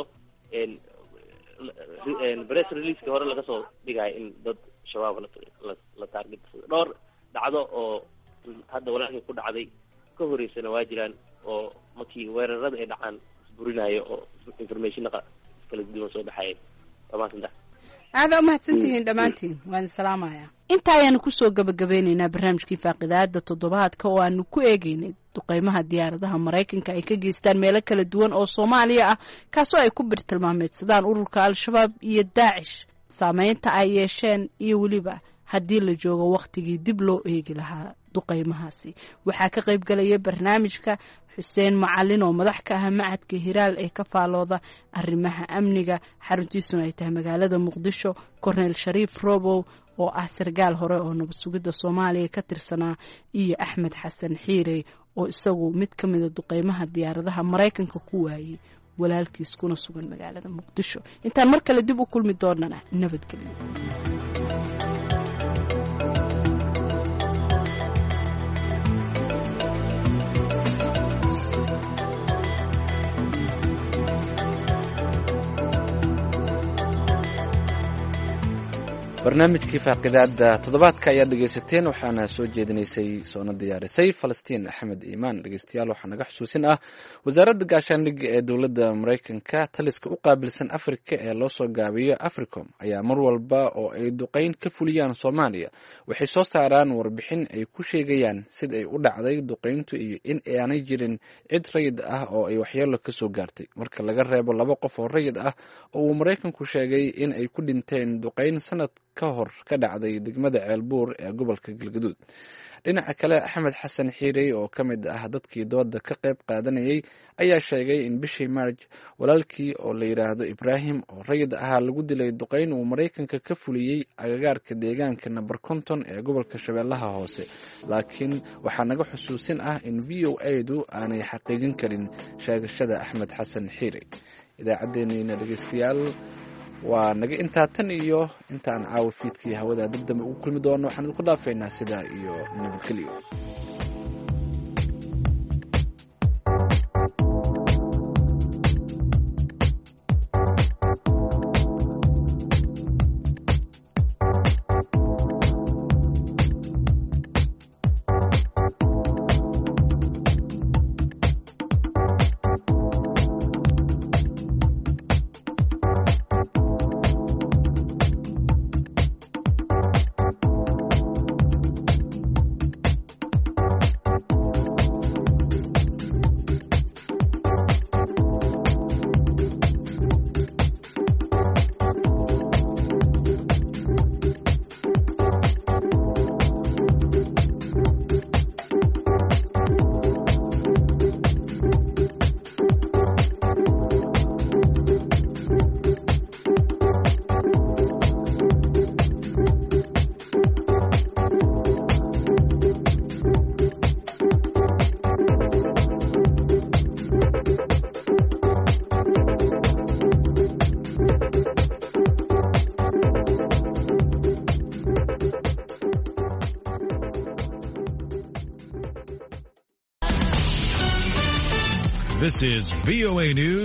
press releaseka hore laga soo dhigayo in dad shabaab la la taarget dhowr dhacdo oo hadda walaalkii ku dhacday ka horeysana waa jiraan oo markii weerarada ay dhacaan isburinayo oo informationna kala duwan soo baxaya. wamaasanta aada umahadsantihiin dhammaantiin waan salaamayaa. inta ayaanu kusoo gabagabeyneynaa barnaamijkii faaqidaada toddobaadka oo aanu ku eegeynay duqeymaha diyaaradaha maraykanka ay ka geystaan meelo kala duwan oo soomaaliya ah kaasoo ay ku birtilmaameedsadaan ururka al-shabaab iyo daacish, saameynta ay yeesheen iyo weliba haddii la joogo wakhtigii dib loo eegi lahaa duqeymahaasi. waxaa ka qayb galaya barnaamijka xuseen macalin oo madax ka ah macadka hiraal ee ka faalooda arrimaha amniga, xaruntiisuna ay tahay magaalada muqdisho, korneyl shariif robow oo ah sargaal hore oo nabad sugidda soomaaliya ka tirsanaa, iyo axmed xasan xiirey oo isagu mid ka mida duqeymaha diyaaradaha maraykanka ku waayey walaalkiis kuna sugan magaalada muqdisho. intaan mar kale dib u kulmi doonana nabadgelyo. barnaamijkii faaqidaada toddobaadka ayaad dhegaysateen waxaana soo jeedinaysay soona diyaarisay falastiin axmed iimaan. dhegeystayaal waxaa naga xusuusin ah wasaaradda gaashaandhigga ee dowladda maraykanka taliska u qaabilsan afrika ee loo soo gaabiyo africom ayaa mar walba oo ay duqeyn ka fuliyaan soomaaliya waxay soo saaraan warbixin ay ku sheegayaan sid ay u dhacday duqeyntu iyo in aanay jirin cid rayid ah oo ay waxyeelo kasoo gaartay marka laga reebo laba qof oo rayid ah oo uu maraykanku sheegay in ay ku dhinteen duqeyn sanad ka hor ka dhacday degmada ceelbuur ee gobolka galgaduud. dhinaca kale axmed xasan xiirey oo ka mid ah dadkii dooda ka qayb qaadanayay ayaa sheegay in bishii maarj walaalkii oo la yidhaahdo ibraahim oo rayid ahaa lagu dilay duqeyn uu maraykanka ka fuliyey agagaarka deegaanka number konton ee gobolka shabeellaha hoose, laakiin waxaa naga xusuusin ah in v o a-du aanay xaqiijin karin sheegashada axmed xasan xiirey. idaacaddeenina dhegeystayaal waa naga intaa tan iyo intaan caawa fiidkii hawada dib dambe ugu kulmi doono waxaan idinku dhaafaynaa sidaa iyo nabadgelyo. This is V O A News.